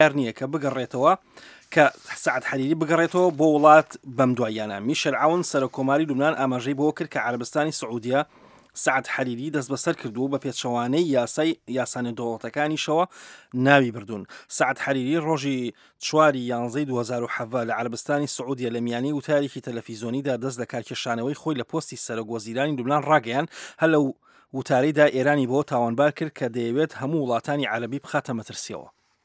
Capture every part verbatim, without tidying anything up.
نییە کە بگەڕێتەوە کە سعد حەریری بگەڕێتەوە بۆ وڵات بەم دواییانە. میشل عون سەرۆکۆماری لوبنان ئاماژەی بۆ کرد کە عەرەبستانی سعودیە سعد حەریری دەست بەسەر کردو بە پێچەوانەی یاسای یاسانە دەوڵەتەکانیشەوە ناوی بردوون. سعد حەریری ڕۆژی چواری یانزەی دوو هەزار و حەڤە لە عەرەبستانی سعودیە لە میانەی وتارێکی تەلەڤیزۆنیدا دەست لە کارکێشانەوەی خۆی لە پۆستی سەرۆکوەزیرانی لوبنان ڕاگەیاند. هەر لەو وتارەیدا ئێرانی بۆ تاوانبار کرد کە دەیەوێت هەموو وڵاتانی عەرەبی بخاتە مەترسیەوە.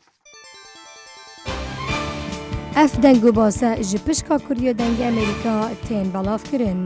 ئەف دەنگ و باسە ji pişka Kuriya dengê Amerîka tên belavkirin.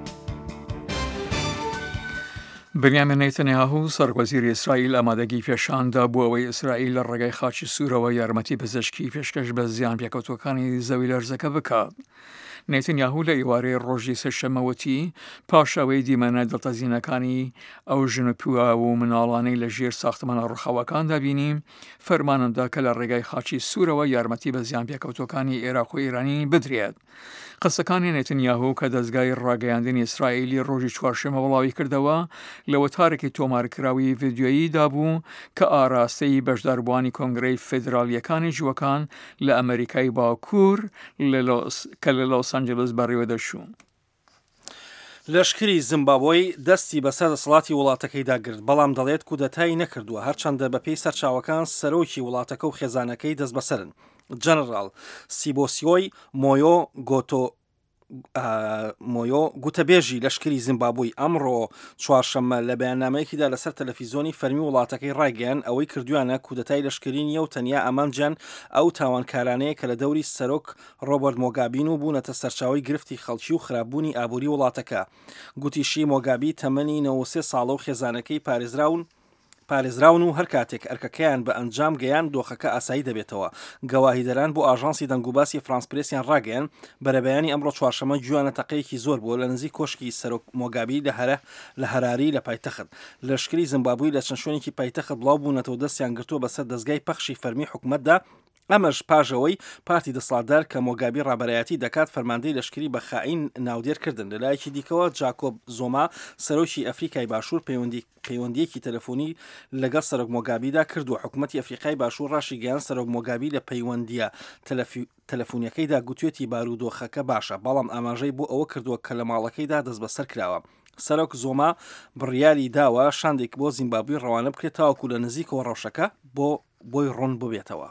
بنیامین نێتەنیاهو سەرۆکوەزیری ئیسرائیل ئامادەگی پێشاندا بۆ ئەوەی ئیسرائیل لە ڕێگای خاچی سوورەوە یارمەتی پزیشکی پێشکەش بە زیان پێکەوتوەکانی زەوی لەرزەکە بکات. نێتەنیاهو لە ئێوارەی ڕۆژی سەشەمەوەتی پاشەوەی دیمەنە دڵتەزینەکانی ئەو ژنوپیوە و مناڵانەی لە ژێر ساختمانە ڕووخاوەکاندا بینیم فەرمانمدا کە لە ڕێگای خاچی سوورەوە یارمەتی بە زیان پێکەوتوەکانی عێراق و ئێرانی بدرێت. قسەکانی نێتەنیاهو کە دەستگای ڕاگەیاندنی ئیسرائیلی ڕۆژی چوارشەمە وەڵاوی کردەوە لە وەتارێکی تۆمارکراوی ڤیدیۆییدا بوو کە ئاراستەی بەشداربووانی کۆنگرەی فێدرالیەکانی جووەکان لە ئەمریکای باکوور کە لە لۆس ئەنجلس بەڕێوە دەچوو. لەشکری زیمبابوی دەستی بەسەر دەسەڵاتی وڵاتەکەیدا گرت، بەڵام دەڵێت کودەتای نەکردووە، هەرچەندە بەپێی سەرچاوەکان سەرۆکی وڵاتەکە و خێزانەکەی دەست بەسەرن. جەنەڕاڵ سیبۆسیۆی مۆیۆ گۆتۆ مۆیۆ گوتەبێژی لەشکری زیمبابوی ئەمڕۆ چوارشەممە لە بەیاننامەیەکیدا لەسەر تەلەڤیزۆنی فەرمی وڵاتەکەی ڕایگەیان ئەوەی کردویانە کودەتای لەشکری نیە و تەنیا ئەمانجان ئەو تاوانکارانەیە کە لە دەوری سەرۆک ڕۆبەرت مۆگابین و بوونەتە سەرچاوی گرفتی خەڵکی و خراپبوونی ئابووری وڵاتەکە. گوتیشی مۆگابی تەمەنی نەوە سێ ساڵە و خێزانەکەی پارێزراون پارێزراون و هەر کاتێک ئەرکەکەیان بە ئەنجام گەیان دۆخەکە ئاسایی دەبێتەوە. گەواهیدەران بۆ ئاژانسی دەنگوباسی فرانس پرێسیان ڕاگەیان بەرەبەیانی ئەمڕۆ چوارشەمە گویانە تەقەیەکی زۆر بووە لە نزیک کۆشکی سەرۆک مۆگابی لە هەرە لە هەراری لە پایتەخت. لەشکری زیمبابوی لە چەند شوێنێکی پایتەخت بڵاو بوونەتەوە دەستیان گرتووە بەسەر دەستگای پەخشی فەرمی حکوومەتدا. ئەمەش پاژەوەی پارتی دەسەڵاتدار کە مۆگابی ڕابەرایەتی دەکات فەرماندەی لەشکری بە خائین ناودێرکردن. لەلایەکی دیکەوە جاکۆب زۆما سەرۆکی ئەفریقای باشوور پەیوەندیەکی تەلەفۆنی لەگەڵ سەرۆک مۆگابیدا کردووە. حکوومەتی ئەفریقای باشوور ڕاشی گەیان سەرۆک مۆگابی لە پەیوەندیە تەلەفۆنیەکەیدا گوتوێتی بارودۆخەکە باشە، بەڵام ئاماژەی بۆ ئەوە کردووە کە لە ماڵەکەیدا دەست بەسەر کراوە. سەرۆک زۆما بڕیاری داوە شاندێک بۆ زیمبابوی ڕەوانە بکرێت تاوەکو لە نزیکەوە ڕەوشەکە بۆ بۆی ڕوون ببێتەوە.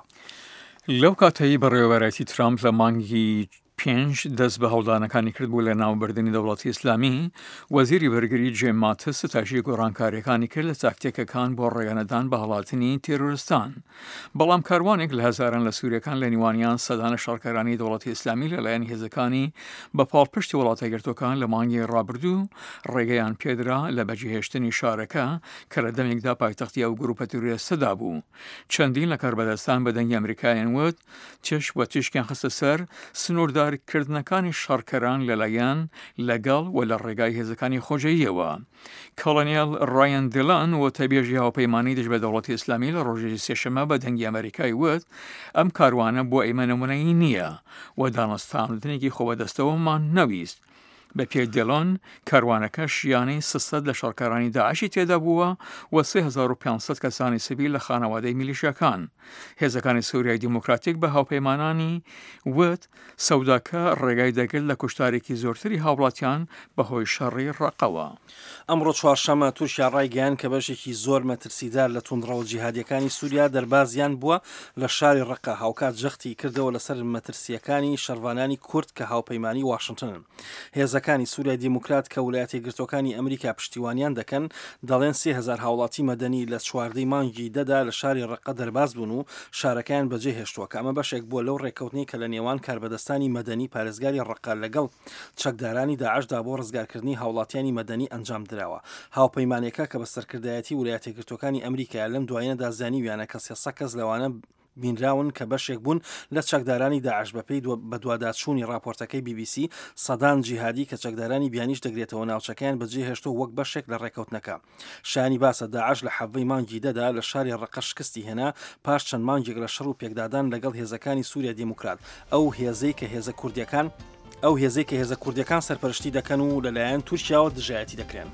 لەو کاتەی بەڕێوەبەرەتی ترامپ لە مانگی پێنج دەست بە هەوڵدانەکانی کرد بوو لە ناوبردننی دەوڵەتی ئیسلامی، وەزیری بەرگری جێم ماتس ستاشی گۆڕانکاریەکانی کرد لە تاکتێکەکان بۆ ڕێگەنەدان بە هەڵاتنی تێرۆریستان. بەڵام کاروانێک لە هەزاران لە سووریەکان لە نیوانیان سەدانە شەڕکارانی دەوڵەتی ئیسلامی لەلایەن هێزەکانی بە پاڵپشتی وڵاتە گرتوەکان لە مانگی ڕابردوو ڕێگەیان پێدرا لە بەجێهێشتنی شارەکە کە لە دەمێکدا پایتەختی ئەو گروپە تێرۆریستەدا بوو. چەندین لە کاربەدەستان بە دەنگی ئەمریکایان وت چش وە تیشکیان خستە سەر سنووردارکردنەکانی شارکەران لەلایەن لەگەڵ و لە ڕێگای هێزەکانی خۆجەییەوە. کۆلۆنیل ڕایەن دیلان و تەبێژی هاوپەیمانی دژ بە دەوڵەتی ئیسلامی لە ڕۆژی سێشەمە بە دەنگی ئەمریکای وت ئەم کاروانە بۆ ئێمە نمونەیی نییە و دانەستاندنێکی خۆبەدەستەوەمان نەویست. بە پێی دێلۆن کاروانەکە شیانەی سەد لە شەڕکارانی داعشی تێدا بووە و سێ هەزار و پێنجسەد کەسانی سیڤیل لە خانەوادەی میلیشیاکان. هێزەکانی سووریای دیموکراتیک بە هاوپەیمانانی وت سەوداکە ڕێگای دەگرت لە کوشتارێکی زۆرتری هاوڵاتیان بەهۆی شەڕی ڕقەوە. ئەمڕۆ چوارشەمە تووشیا ڕایگەیان کە بەشێکی زۆر مەترسیدار لە توندڕەوە جیهادیەکانی سووریا دەربازیان بووە لە شاری ڕقە، هاوکات جەختی کردەوە لەسەر مەترسیەکانی شەڕوانانی کورد کە هاوپەیمانی واشنگتنن. هێزەکانی سووریای دیموکرات کە ویلایەتە یەکگرتووەکانی ئەمریکا پشتیوانیان دەکەن دەڵێن سێ هەزار هاوڵاتی مەدەنی لە چواردەی مانگی دەدا لە شاری ڕقە دەرباز بوون و شارەکەیان بەجێ هێشتووە کە ئەمە بەشێک بووە لەو ڕێکەوتنی کە لە نێوان کاربەدەستانی مەدەنی پارێزگاری ڕقە لەگەڵ چەکدارانی داعشدا بۆ ڕزگارکردنی هاوڵاتیانی مەدەنی ئەنجام درراوە. هاوپەیمانێکە کە بە سەرکردایەتی ویلایەتە یەکگرتووەکانی ئەمریکا لەم دوایینەدا زانیویانە کە سێسەد کەس لەوانە بینراون کە بەشێک بوون لە چەکدارانی داعش. بەپێی بە دوواداچوونی راپۆرتەکەی بی بی سی سەدان جیهادی کە چەکدارانی بیانیش دەگرێتەوە ناوچەکەیان بەجێ هێشتۆ وەک بەشێک لە ڕێکەوتنەکە. شانی باسە داعش لە حەڤەی مانگی دەدا لە شاری ڕقە شکستی هێنا پاش چەند مانگێک لە شەڕ و پێکدادان لەگەڵ هێزەکانی سووریا دیموکرات. ئەو هێزەی کە هێزە کوردیەکان ئەو هێزەی کە هێزە کوردیەکان سەرپەرشتی دەکەن و لەلایەن تورکیاوە دژایەتی دەکرێن.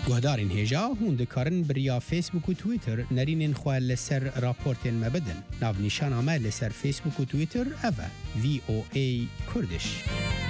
گهدارین هێژا هون دikarin biriya Facebook و Twitter nerînên xwe li ser raportên me bidin. Navnîşana me li ser Facebook û Twitter ev e V O A Kurdish.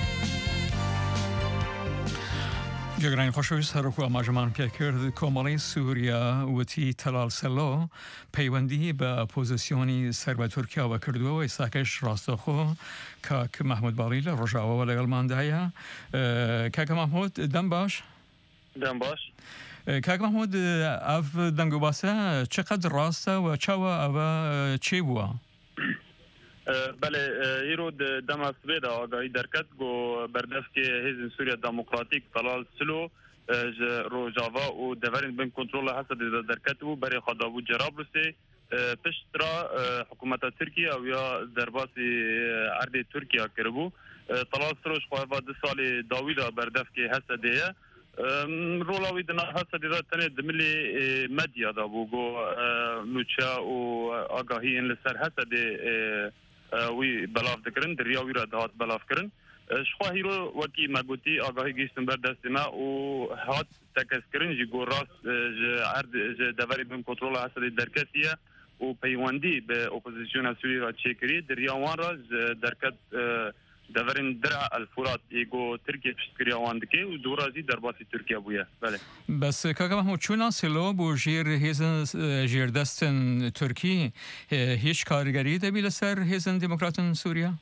جگران خوشویست هرکو آماجمان پیکرد کاملی سوریا وتی تلال سلو پیوندی به اپوزیسیونی سرب ترکیه و کردو و ساکش راستخو که محمود بالیل رجاوا و لگلمان دایا که محمود دم باش دم باش که محمود اف دنگو باسه چقدر راسته و چوا اوا چی بوا بله ایرو دم اسبید آگاهی درکت گو بردفت که حزب سوریا دموکراتیک طلال سلو روجاوا و دورین بین کنترل حسد درکت و برای خدابو جراب رسی پشت را حکومت ترکیه و یا درباسی عرض ترکیه کربو طلال سلوش خواهد دو سال داویدا بردفت که حسدیه رولاوی دنا حسد دا تنه دملی مدیا دا بو گو نوچا و آگاهی این لسر حسد وی بلاف دکرن دریاوی را دهات بلاف کرن شخواهی رو وکی مگوتی آگاهی گیشتن بر دست ما و هات تکس کرن جی گو راست عرض دوری بین کنترول حسد درکتیه و پیوندی به اپوزیسیون سوری را چکری دریاوان را درکت دورین درع الفرات ایگو ترکیه پشتگیری آواندکی و دورازی در باسی ترکیه بویه بله بس کاکا محمود چون سلو بو جیر هیزن جیر دستن ترکی هیچ کارگری دبیل سر هیزن دموکراتن سوریا؟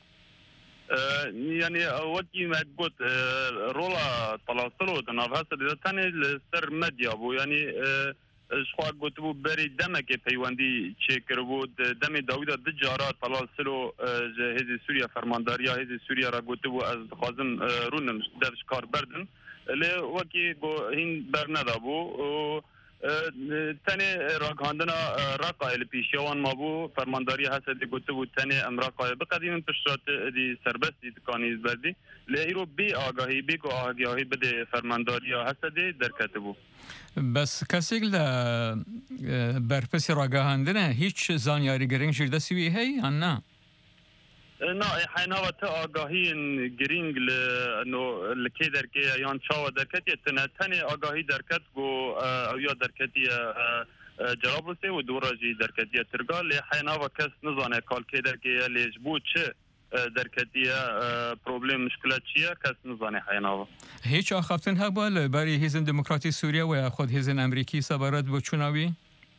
یعنی وکی ما گوت رولا طلاسلو دناف هست دیده تنه سر مدیا بو یعنی شخوا گوتبو بری دمه که پیوندی چه کربو دم داویدا د جارا طلال سلو هزی سوریا فرمانداریا هزی سوریا را گوتبو از خازم رونم درش کار بردن لی وکی گو هین بر ندابو تنه راکاندنا راقای پیشیوان ما بو فرمانداری هست دی گوتبو تنه ام راقای بقدیم پشتات دی سربستی تکانیز بردی لی ایرو بی آگاهی بی که آگاهی بده فرمانداریا هست دی در کتبو بس کسی که برپسی راگاهندنه هیچ زانیاری گرینگ جرده سوی هی یا نه؟ نه حینا و تا آگاهی گرینگ لنو لکی درکی یان چاو درکتی تنه تنه آگاهی درکت گو یا درکتی جراب رسی و دوراجی درکتی ترگا لی حینا و کس نزانه کال که درکی لیج بود چه درکتیه پروبلم مشکلات چیه کس نزانه حیناوه هیچ آخفتن ها بال برای هیزن دموکراتی سوریا و خود هیزن امریکی سبارت بو چوناوی؟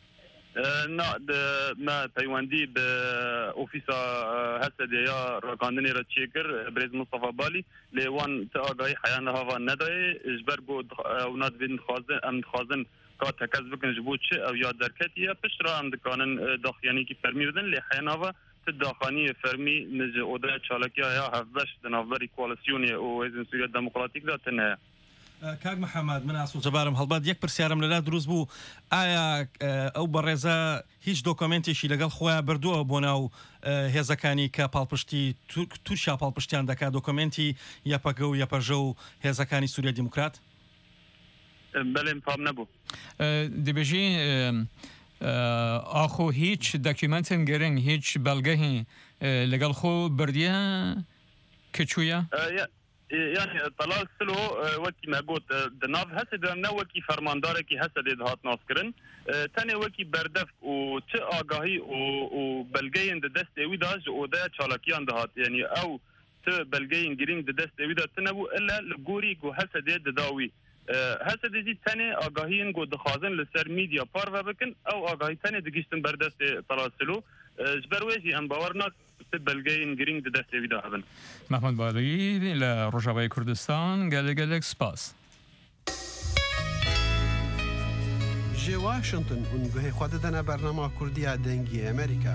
نه ما پیوندی به اوفیسا هسته یا راکاندنی را چیکر بریز مصطفى بالی لیوان تا آگاهی حیانه هاوا ندای اجبرگو اوناد بین خوازن ام خوازن که تکز بکن جبود چه او یا درکتیه پشت را هم دکانن داخیانی که فرمیردن لی حیانه داخانی فرمی نج اوده چالکی ها هفدش دنافبری کوالسیونی و هزین سوریا دموکراتیک داتنه کاک محمد من ئاسو جەبارم هەڵبات یەک پرسیارم لەلا دروست بوو ئایا ئەو بەڕێزە هیچ دۆکۆمنتێکی لەگەڵ خۆیان بردووە بۆ ناو هێزەکانی کە پاڵپشتی تووشیا پاڵپشتیان دەکات دۆکۆمنتی یەپەگە و یەپەژە و هێزەکانی سووریا دیموکرات بەڵێم پام نەبوو دەبێژی آخو هیچ داکیومنتن گرنگ هیچ بلگهی لگل خو بردیه کچویا یعنی طلال سلو وکی ما گوت دناف هست دارم نه وکی فرمانداره که هست دید هات ناس کرن تنه وکی بردفت و چه آگاهی و بلگه اند دست اوی داج و ده چالاکیان دهات یعنی او چه بلگه گرینگ دست اوی داد تنبو الا لگوری گو هست دید داوی هست دیدی تنه آگاهی انگو دخوازن لسر میدیا پار و بکن او آگاهی تنه دگیشتن بردست طلال سلو جبرویجی ام باورناک بلگه گرینگ دست اوی دا هبن محمد بالی لروجاوای کردستان گله گله سپاس جی واشنطن اونگوه خود دنا برنامه کردی دنگی امریکا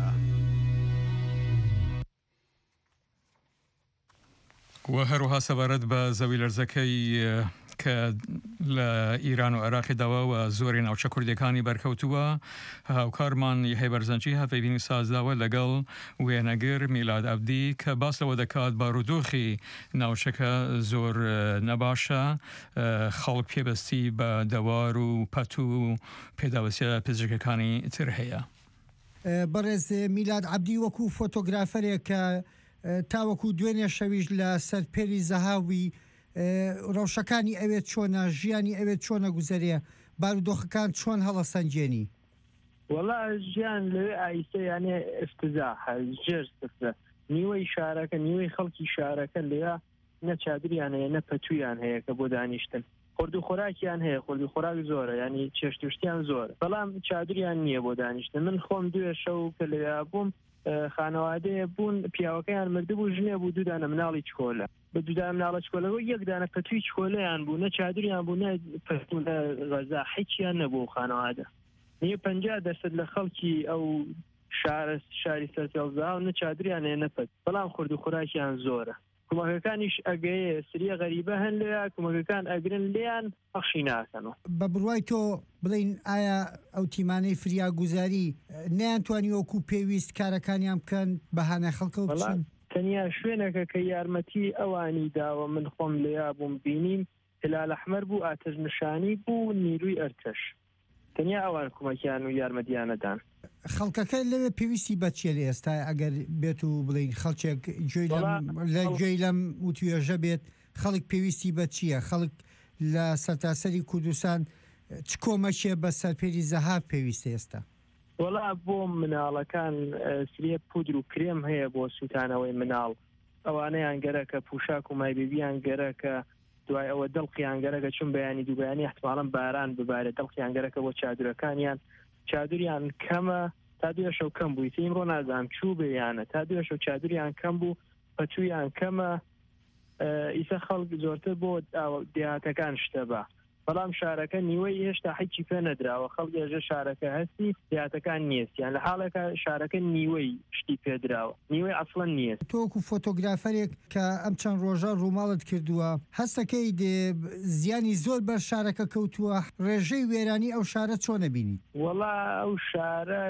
و هروها سبارت به زوی لرزکی که لإيران وعراق دوا وزوري ناوچە کوردەکانی بەرکەوتووە هاوکارمان یحیی بەرزەنجی هەفەیبینی سازداوە لەگەڵ وێنەگر میلاد عەبدی کە باس لەوە دەکات بارودۆخی ناوچەکە زۆر نەباشە خەڵک پێبەستی بە دەوار و پەت و پێداوەسیە پزیشکەکانی تر هەیە. بەڕێز میلاد عەبدی وەکو فۆتۆگرافەرێک کە تاوەکو دوێنێ شەویش لە سەرپێری زەهاوی ڕەوشەکانی ئەوێت چۆنە ژیانی ئەوێت چۆنە گوزەرێ بارودۆخەکان چۆن هەڵەسەنجێنی وەڵا ژیان لەوێ ئایسە یانێ ئفتزاح ژێر سفرە نیوەی شارەکە نیوەی خەڵکی شارەکە لێە نە چادریان هەیە نە پەتویان هەیە کە بۆ دانیشتن خورد و خۆراکیان هەیە خورد و خۆراک زۆرە ینی چێشتشتیان زۆر بەڵام چادریان نییە بۆ دانیشتن من خۆم دوێ شەو کە لەوێ بووم خانەوادەیە بوون پیاوەکەیان مردبوو ژنێ بوو دوودانە مناڵی چکۆلە بە دوودانە مناڵە چکۆلەوە یەکدانە پەتوی چکۆلەیان بوو نە چادریان بوو نە پەتو لە غەزا هیچیان نەبوو خانەوادە نیە پەنجا دەسەد لە خەڵکی ئەو شارە شاری سەرتێڵزا و نە چادریان هەیە نەپەت بەڵام خورد و خۆراکیان زۆرە کۆمەکەکانیش ئەگەیە سریە غەریبە هەن لێە کۆمەکەکان ئەگرن لێیان بەخشی ناکەنەوە بە بڕوای تۆ بڵین ئایا ئەو تیمانەی فریاگوزاری نەیانتوانی وەکو پێویست کارەکانیان بکەن بەهانە خەڵکە بچن تەنیا شوێنەکە کە یارمەتی ئەوانی داوە من خۆم لێیا بووم بینیم هلال ئەحمەر بوو ئاتەش نیشانی بوو نیروی ئەرتەش تەنیا ئەوان کۆمەکیان و یارمەتیانەدان خەڵکەکە لەوێ پێویستی بەچێ لە ئێستا ئەگەر بێت و بڵین خەڵکێک لە گوێی لەم وتوێژە بێت خەڵک پێویستی بە چییە خەڵک لە سەرتاسەری کوردستان چ کۆمەکێ بە سەرپێری زەهاف پێویستە ئێستا وەڵا بۆ مناڵەکان سریە پودر و کرێم هەیە بۆ سووتانەوەی مناڵ ئەوانەیان گەرەکە پوشاک و مایبیبیان گەرەکە دوای ئەوە دڵقیان گەرەکە چون بەیانی دووبیانی احتماڵەن باران ببارێت دڵقیان گەرەکە بۆ چادرەکانیان چادریان کەمە تا دوێ شەو کەم بووی ئیمڕۆ نازانم چوو بێیانە تا دوێ شەو چادریان کەم بوو پەتویان کەمە ئیسە خەڵک زۆرتر بۆ دیهاتەکان شتە بە بەڵام شارەکە نیوەی هێشتا هیچی پێ نەدراوە خەڵک ێژە شارەکە هەستی دیهاتەکان نیستیان لە حاڵێکە شارەکە نیوەی شتی پێدراوە نیوەی ئەسڵەن نییە تۆکو فۆتۆگرافەرێک کە ئەم چەند ڕۆژە ڕووماڵت کردووە هەستەکەی زیانی زۆر بەر شارەکە کەوتووە ڕێژەی وێرانی ئەو شارە چۆنە بینی وەڵا ئەو شارە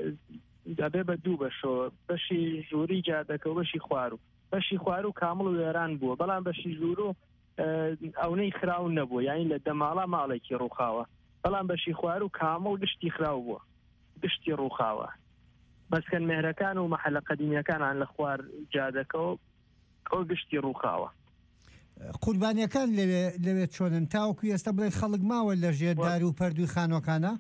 دەبێ بە دوو بەشەوە بەشی ژووری جادەکە و بەشی خوار و بەشی خوار و کامڵ و وێران بووە بەڵام بەشی ژوور و ئەوەی خراون نەبووە یانی لە دەماڵا ماڵێکی ڕووخاوە بەڵام بەشی خوار و کامڵ گشتی خراو بووە گشتی ڕووخاوە مەسکەن مێهرەکان و مەحەلە قەدیمیەکانان لە خوار جادەکەەوە ئەو گشتی ڕووخاوە قوربانیەکان لەوێت چۆنن تاوەکو ئێستا بڵێ خەڵک ماوە لە ژێردار و پەردووی خانۆکانە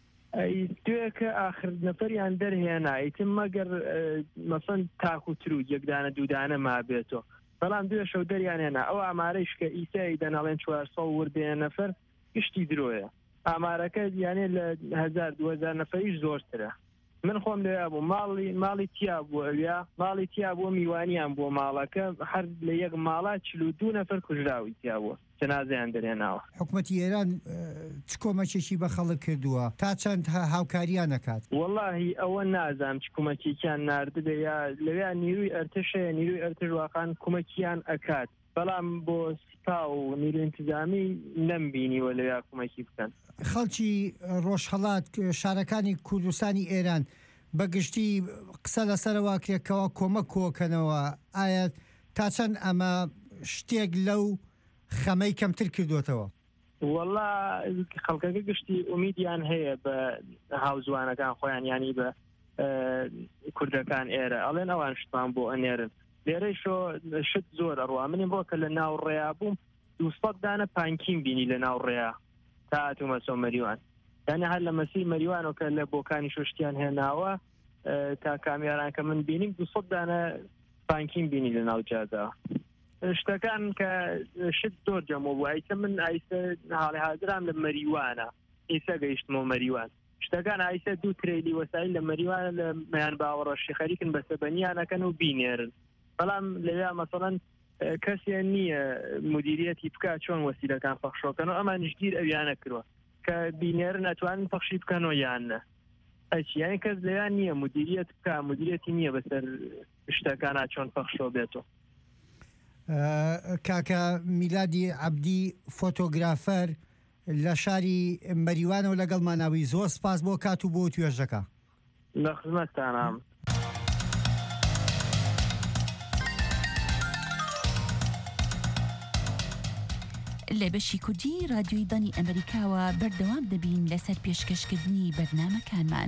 دوێکە ئاخر نەفەریان دەرهێنا ئیتم مەگەر مەسەن تاکوتر و یەکدانە دوودانە ما بێتەوە بەڵام دوێ شەو دەریانێنا ئەو ئامارەیش کە ئیسایی دەناڵێن چوار سەد وردێ نەفەر گشتی درۆیە ئامارەکە دیانێ لە هەزار دوو هەزار نەفەریش زۆرترە من خۆم لێیا بوو ماڵی ماڵی تیا بوو ئەویا ماڵی تیا بووە میوانیان بۆ ماڵەکە هەر لە یەک ماڵا چل و دوو نەفەر کوژراوی تیا بووە جەنازەیان دەرێناوە حکوومەتی ئێران چ کۆمەکێکی بە خەڵک کردووە تا چەند هاوکاریان نەکات وەڵاهی ئەوە نازانم چ کومەکێکیان ناردبێ یا لەوێ نیروی ئەرتشەیە نیروی ئەرتش واقعان کومەکیان ئەکات بەڵام بۆ سپا و نیروی انتیزامی نەمبینیوە لەوێ کومەکی بکەن خەڵکی ڕۆژهەڵات شارەکانی کوردستانی ئێران بەگشتی قسە لەسەرەوە کرێکەوە کۆمەک کۆکەنەوە ئایا تا چەند ئەمە شتێک لەو خەمەی کەمتر کردوتەوە وەڵا خەڵکەکە گشتی ئومیدیان هەیە بە هاوزوانەکان خۆیان ینی بە کوردەکان ئێرە ئەڵێن ئەوان شتمان بۆ ئەنێرن لێرەی شۆ شت زۆر ئەڕوا منی بۆ کە لە ناو ڕێیا بووم دووسەد دانە پانکیم بینی لە ناو ڕێیا تا هاتوومە سۆ مەریوان یعنی هەر لە مەسی مەریوانەوە کە لە بۆکانی شۆشتیان هێناوە تا کامیاران کە من بینیم دووسەد دانە پانکیم بینی لە ناو جادەوە شتەکان کە شت زۆر جەمە بوو ئایسە من ئایسە حاڵی حاضرام لە مەریوانە ئیسە گەیشتمەوە مەریوان شتەکان ئایسە دوو ترێلی وەسایل لە مەریوانە لە مەیان باوەڕەشی خەریکن بە سەبەنیانەکەن و بینێرن بەڵام لەوێ مەسەڵەن کەسیان نییە مدیریەتی بکات چۆن وەسیلەکان پەخشۆکەنەوە ئەمان نشگیر ئەویانە کردوە کە بینێرن ئەتوانن پەخشی بکەنەوە یانە ئەچی یانی کەس لەیان نییە مدیریەت بکە مدیریەتی نییە بەسەر شتەکانە چۆن پەخشۆ بێتەوە کاکە میلادی عەبدی فۆتۆگرافەر لە شاری مەریوانەوە لەگەڵ ماناوی زۆر سپاس بۆ کات و بۆ توێژەکە لە خزمەتتانام لە بەشی کوردی رادیۆی دانی ئەمریکاوە بەردەوام دەبین لەسەر پێشکەشکردنی بەرنامەکانمان.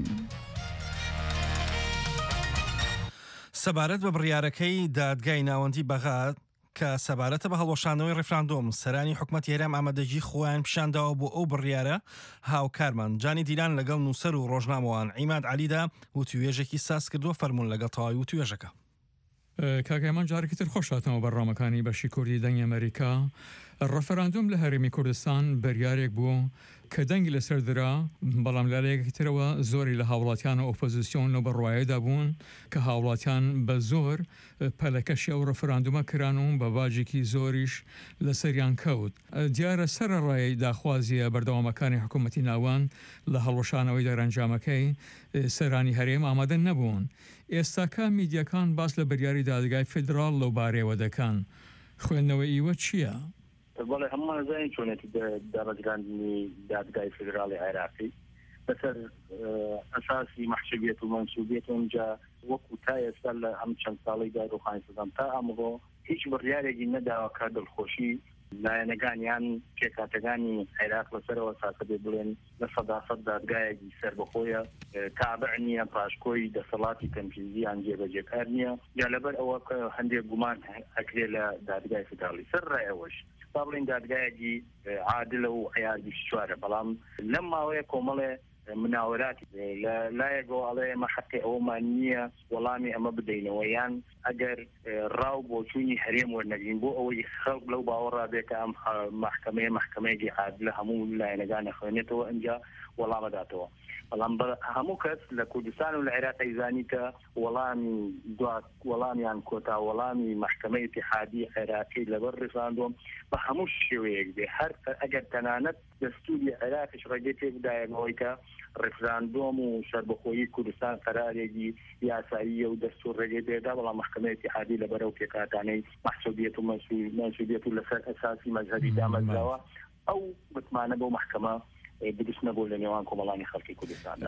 سەبارەت بە بڕیارەکەی دادگای ناوەندی بەغا کە سەبارەتە بە هەڵۆشانەوەی ڕێفراندۆم سەرانی حکوومەتی هێرام ئامادەجی خۆیان پیشانداوە بۆ ئەو بڕیارە هاوکارمان جانی دیلان لەگەڵ نووسەر و ڕۆژنامەوان عیماد عەلیدا وتوێژێکی ساز کردووە فەرموون لەگەڵ تەواوی وتوێژەکە. کاکەمان جارێکی تر خۆشاتەوە بەڕامەکانی بەشی کوردی دەنگی ئەمریکا. ڕەفەراندۆم لە هەرێمی کوردستان بەریارێک بوو کە دەنگی لەسەر درا، بەڵام لایەکی ترەوە زۆری لە هاوڵاتیان و ئۆپۆزیسیۆن و بەڕوایەدا بوون کە هاوڵاتیان بە زۆر پەلەکەشی ئەو ڕەفەراندۆمە کران و بە باجێکی زۆریش لەسەریان کەوت. دیارە سەرەڕای داخوازیە بەردەوامەکانی حکوومەتی ناوان لە هەڵۆشانەوەی دەرەنجامەکەی سەرانی هەرێم ئامادە نەبوون. ئێستاکە میدیەکان باس لە بەریاری دادگای فیدراڵ لەو بارەوە دەکەن. خوێندنەوەی ئیوە چییە؟ بەڵێ هەمومان زانین چۆنێتی دابەزراندنی دادگای فیدراڵی عێراقی بەسەر ئەساسی مەحسوبیەت و مەنسوبیەت اونجا وەکو تا ئێستا لە ئەم چەند ساڵی دادوخانی سەدەم تا ئەمڕۆ هیچ بڕیارێکی نەداوە کە دڵخۆشی لایەنەکانیان پێکاتەکانی عێراق لەسەرەوە ساسە بێ بڵێن لە سەداسەد دادگایەکی سەربەخۆیە تابع نییە پاشکۆی دەسەڵاتی تەنفیزییان جێبەجێکار نییە یا لەبەر ئەوە کە هەندێک گومان ئەکرێ لە دادگای فیدراڵی سەر ڕای ئەوەش با بڵین دادگایەکی عادلە و عیادی چوارە، بەڵام لەم ماوەیە کۆمەڵێ مناوەراتی لایەکەوە ئەڵێ ئێمە حەقی ئەوەمان نییە وەڵامی ئەمە بدەینەوە یان ئەگەر ڕاو بۆ چوونی هەرێم وەرنەگرین بۆ ئەوەی خەڵک لەو باوەڕا بێت کە ئەم مەحکەمەیە مەحکەمەیەکی عادلە هەموو لایەنەکان خوێنێتەوە ئەنجا وەڵامەداتەوە. بەڵام هەموو کەس لە کوردستان و لە عێراقی زانی کە وەڵامی وەڵامیان کۆتا وەڵامی مەحکەمەی اتحادی عێراقی لەبەر ڕێفراندۆم بە هەموو شێوەیەک بێ هەر ئەگەر تەنانەت دەستوری عێراقیش ڕێگەی پێ بدایەوەی کە ڕێفراندۆم و سەربەخۆیی کوردستان قەرارێکی یاساییە و دەستور ڕێگەی پێدا، بەڵام مەحکەمەی اتحادی لەبەرەو پێکاتانەی مەحسوبیەت و مەنسوبیەت و لەسەر ئەساسی مەذهەبی دامەزراوە ئەو بتمانە بۆ مەحکەمە بدشنە بۆ لە نێوان کۆمەڵانی خەڵکی کوردستان.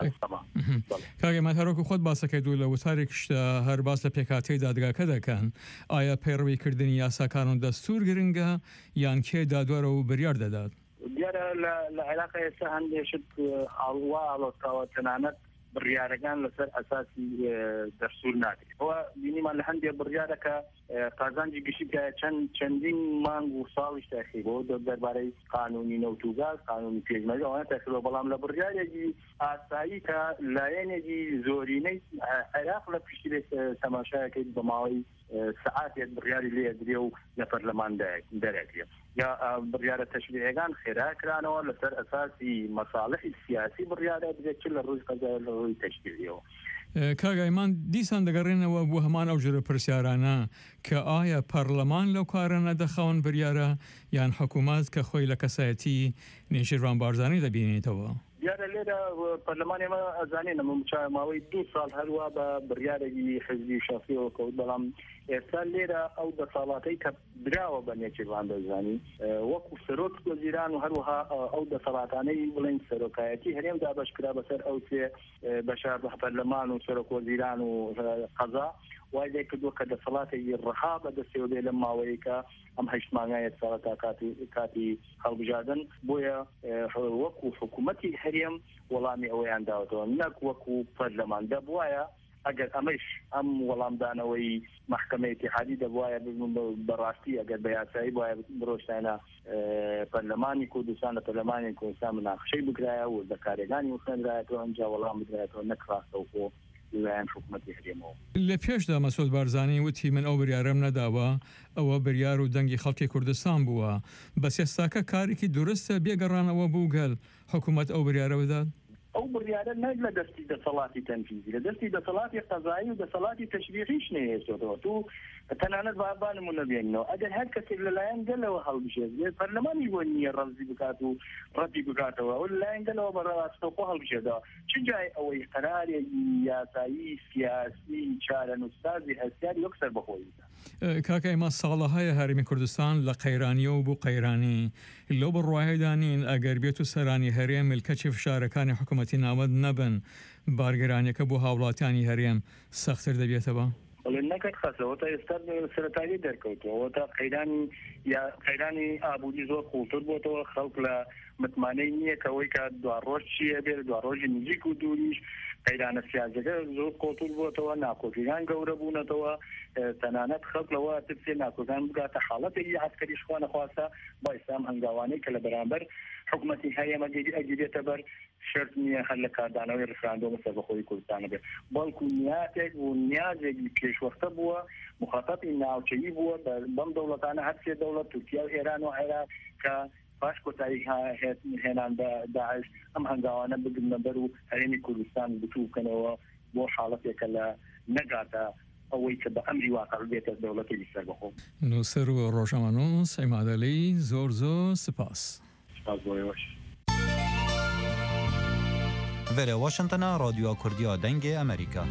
کاگەمان هەروەکو خۆت باسەکەی دوو لە وتارێکشتە هەر باس لە پێکاتەی دادگاکە دەکەن، ئایا پەیڕەویکردنی یاساکان و دەستور گرنگە یان کێ دادوەرە و بریار دەدات؟ دیارە لە عێراق ئێستا هەندێشت ئاڵوا ئاڵۆتاوە تەنانەت بڕیارەکان لەسەر ئەساسی دەستور ناکرێت. ئەوە بینیمان لە هەندێک بڕیارەکە قازانجی گشتیکە چەند چەندین مانگ و ساڵیش تاخیر بۆ دەربارەی قانونی نەوت و گاز قانونی پێشمەرگە ئەوانە تاخیرەوە، بەڵام لە بڕیارێکی ئاسایی کە لایەنێکی زۆرینەی عێراق لە پشتی تەماشایەکەی بە ماوەی سعاتێک بڕیاری لێ درێ و لە پەرلەمان دەرەکرێت یا بڕیارە تەشریعەکان خێراکرانەوە لەسەر ئەساسی مەساڵحی سیاسی بڕیارە درێت چ لە ڕووی قەزای لە ڕووی تەشریعیەوە. کاگایمان دیسان دەگەڕێنەوە بۆ هەمان ئەو جۆرە پرسیارانە کە ئایا پەرلەمان لەو کارە نەدەخەون بریارە یان حکوومەت کە خۆی لە کەسایەتی نێچیروان بارزانانی دەبینێتەوە؟ دیارە لێرە پەرلەمانی ئێمە ئەزانێنە ماوەی دوو ساڵ هەروە بە بڕیارێکی حزبی شەخصیەوە کەوت، بەڵام ئێستا لێرە ئەو دەسەڵاتەی کە دراوە بە نێچیروان دەزانی وەکو سەرۆک وەزیران و هەروەها ئەو دەسەڵاتانەی بڵێن سەرۆکایەتی هەرێم دابەشکرا بەسەر ئەو سێ بەشار پەرلەمان و سەرۆک وەزیران و قەزا وای لێ کردووە کە دەسەڵاتێکی ڕەها بەدەستێوە بێ لەم ماوەیە کە ئەم هەشت مانگایە ساڵە تا کاتی هەڵبژاردن، بۆیە وەکو حکوومەتی هەرێم وەڵامی ئەوەیان داوەتەوە نەک وەکو پەرلەمان دەبوایە ئەگەر ئەمەش ئەم وەڵامدانەوەی مەحکەمەی اتحادی دەبوایە بەڕاستی ئەگەر بە یاسایی بواە بڕۆشتانە پەرلەمانی کوردستان لە پەرلەمانی کوردستان مناقشەی بکرایە و بەکارێکانی خوێنرایەتەوە ئەنجا وەڵام بدرایەتەوە نەک ڕاستەوخۆ لایەن حکوومەتی هەرێمەوە. لە پێشدا مەسعود بارزانی وتی من ئەو بریارەم نەداوە، ئەوە بریار و دەنگی خەڵکی کوردستان بووە، بەس ئێستاکە کارێکی درستە بێگەڕانەوە بوو گەل حکوومەت ئەو بریارە بدات؟ ئەو بڕیارە نەک لە دەستی دەسەڵاتی تەنفیزی لە دەستی دەسەڵاتی قەزایی و دەسەڵاتی تەشریعیش نەهێشتەوە. تو تەنانەت بابانمون نەبێنەوە ئەگەر هەر کەسێک لەلایەن گەلەوە هەڵبژێت پەرلەمانی بۆ نییە ڕەزی بکات و ڕەتی بکاتەوە ئەو لەلایەن گەلەوە بەڕاستەوخۆ هەڵبژێتەوە چ جای ئەوەی قەرارێکی یاسایی سیاسی چارەنووسازی هەستیاری وەک سەربەخۆیی کاکای ما ساڵەهەیە هەرێمی کوردستان لە قەیرانیە و بۆ قەیرانی لەو بڕواهێدانین ئەگەر بێت و سەرانی هەرێم ملکەچی فشارەکانی حکوومەتی ناوەند نەبن بارگەرانیەکە بۆ هاوڵاتیانی هەرێم سەختتر دەبێتەوە؟ ولنكت خاصه يستر سرطاني دركوته وتقيدان يا قيداني ابو ديزو خطر بوتو خلق لا متمانيه كوي كدواروش شي بير دواروش نيجيكو دوريش قيدان السياسه زو خطر بوتو ناكو فيان غوربونه تو تنانت خلق لو تفسي ناكو كان بقى حالته عسكري اخوان خاصه بايسام هنغواني كلا برامبر حكومتي هي ما اجي تبر شرط نيه خلك دانا ريفراندوم سبخوي كردستان به بالكو نياتك ونيازك كيش وقت بوا مخاطب انه شيء بوا ضم دولتنا حتى دوله تركيا وايران وعراق ك فاشكو تاعها هنا داعش ام هنغاوانا بنبرو هرمي كردستان بتو كانوا بو حالتي كلا نجاتا او يتبع امر واقع بيت الدوله اللي سبخو نوسر روشامانوس عماد علي زورزو سپاس سپاس بویوش وره واشنطن رادیو کردیا دنگ امریکا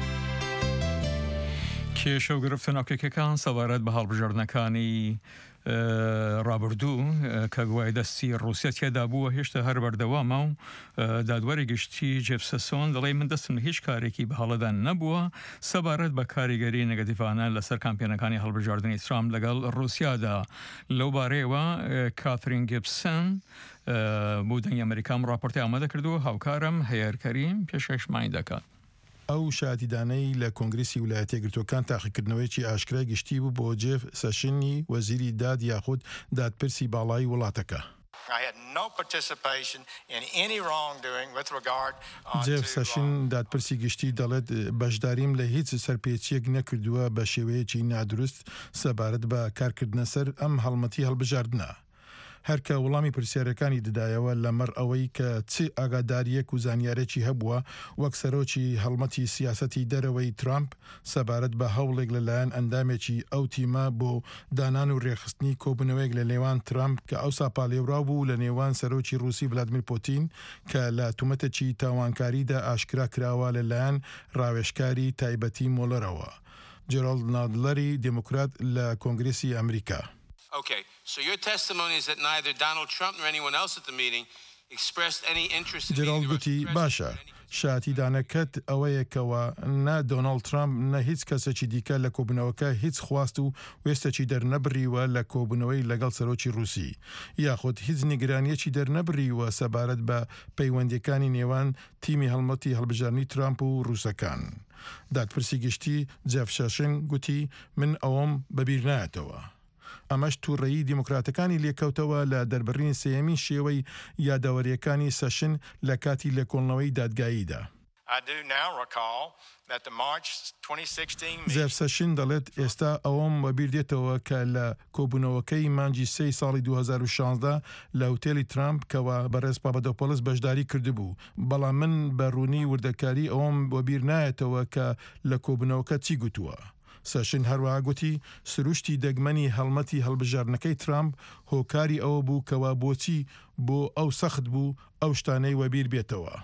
کێشە و گرفتنەکەکەکان سەبارەت بە هەڵبژاردنەکانی ڕابردوو کە گوای دەستی ڕووسیا تێدا بووە هێشتا هەر بەردەوامە و دادوەری گشتی جێف سەسۆن دەڵێ من دەستم هیچ کارێکی بە هەڵەدان نەبووە سەبارەت بە کاریگەری نەگەتیڤانە لەسەر کامپێنەکانی هەڵبژاردننی ترامپ لەگەڵ ڕووسیادا لەو بارەیەوە کاترین گیبسن بۆ دەنگی ئەمریکام ڕاپۆرتی ئامادە کردووە هاوکارم هەیەر کەریم پێشکەشمانی دەکات. ئەو شاتیدانەی لە کۆنگرسی ویلایەتە یەکگرتووەکان تاقیکردنەوەیکی ئاشکرای گشتی بوو بۆ جێف سەشنی وەزیری داد یاخود دادپرسی باڵای وڵاتەکە. جێف سەشن دادپرسی گشتی دەڵێت بەشداریم لە هیچ سەرپێچیەک نەکردووە بە شێوەیەکی نادروست سەبارەت بە کارکردنە سەر ئەم هەڵمەتی هەڵبژاردنە. هەرکە وەڵامی پرسیارەکانی ددایەوە لەمەڕ ئەوەی کە چ ئاگاداریەک و زانیارێکی هەبووە وەک سەرۆکی هەڵمەتی سیاسەتی دەرەوەی ترامپ سەبارەت بە هەوڵێک لەلایەن ئەندامێکی ئەو تیمە بۆ دانان و ڕێخستنی کۆبنەوەیەک لە نێوان ترامپ کە ئەوسا پاڵێوراو بوو لە نێوان سەرۆکی ڕووسی ڤلادیمیر پۆتین کە لە تومەتێکی تاوانکاریدا ئاشکرا کراوە لەلایەن ڕاوێژکاری تایبەتی مۆلەرەوە. جێرالد نادلەری دموکرات لە کۆنگرسی ئەمریکا. Okay, so your testimony is that neither Donald Trump nor anyone else at the meeting expressed any interest in جێرالد گوتی باشە شاتیدانەکەت ئەوەیەکەوە نە دۆناڵد ترامپ نە هیچ کەسێکی دیکە لە کۆبنەوەکە هیچ خواست و وێستێکی دەرنەبڕیوە لە کۆبنەوەی لەگەڵ سەرۆکی ڕووسی یاخود هیچ نیگرانیەکی دەرنەبڕیوە سەبارەت بە پەیوەندیەکانی نێوان تیمی هەڵمەتی هەڵبژاردننی ترامپ و ڕووسەکان. دادپرسی گشتی جێف سەشن گوتی من ئەوەم بەبیر نایەتەوە. ئەمەش تووڕێیی دیموکراتەکانی لێکەوتەوە لە دەربڕین سێیەمی شێوەی یادەوەریەکانی سەشن لە کاتی لێکۆڵنەوەی دادگاییدا. جێف سەشن دەڵێت ئێستا ئەوەم وەبیر دێتەوە کە لە کۆبوونەوەکەی مانجی سێی ساڵی دوو هەزار و شانزدە لە هۆتێلی ترامپ کەوە بەڕێز پاپادۆپۆلۆس بەشداری کردبوو بەڵام من بە ڕوونی وردەکاری ئەوەم وەبیر نایەتەوە کە لە کۆبوونەوەکە چی گوتووە. سەشن هەروەها گوتی سروشتی دەگمەنی هەڵمەتی هەڵبژاردنەکەی ترامپ هۆکاری ئەوە بوو کەوا بۆچی بۆ ئەو سەخت بوو ئەو شتانەی وەبیر بێتەوە.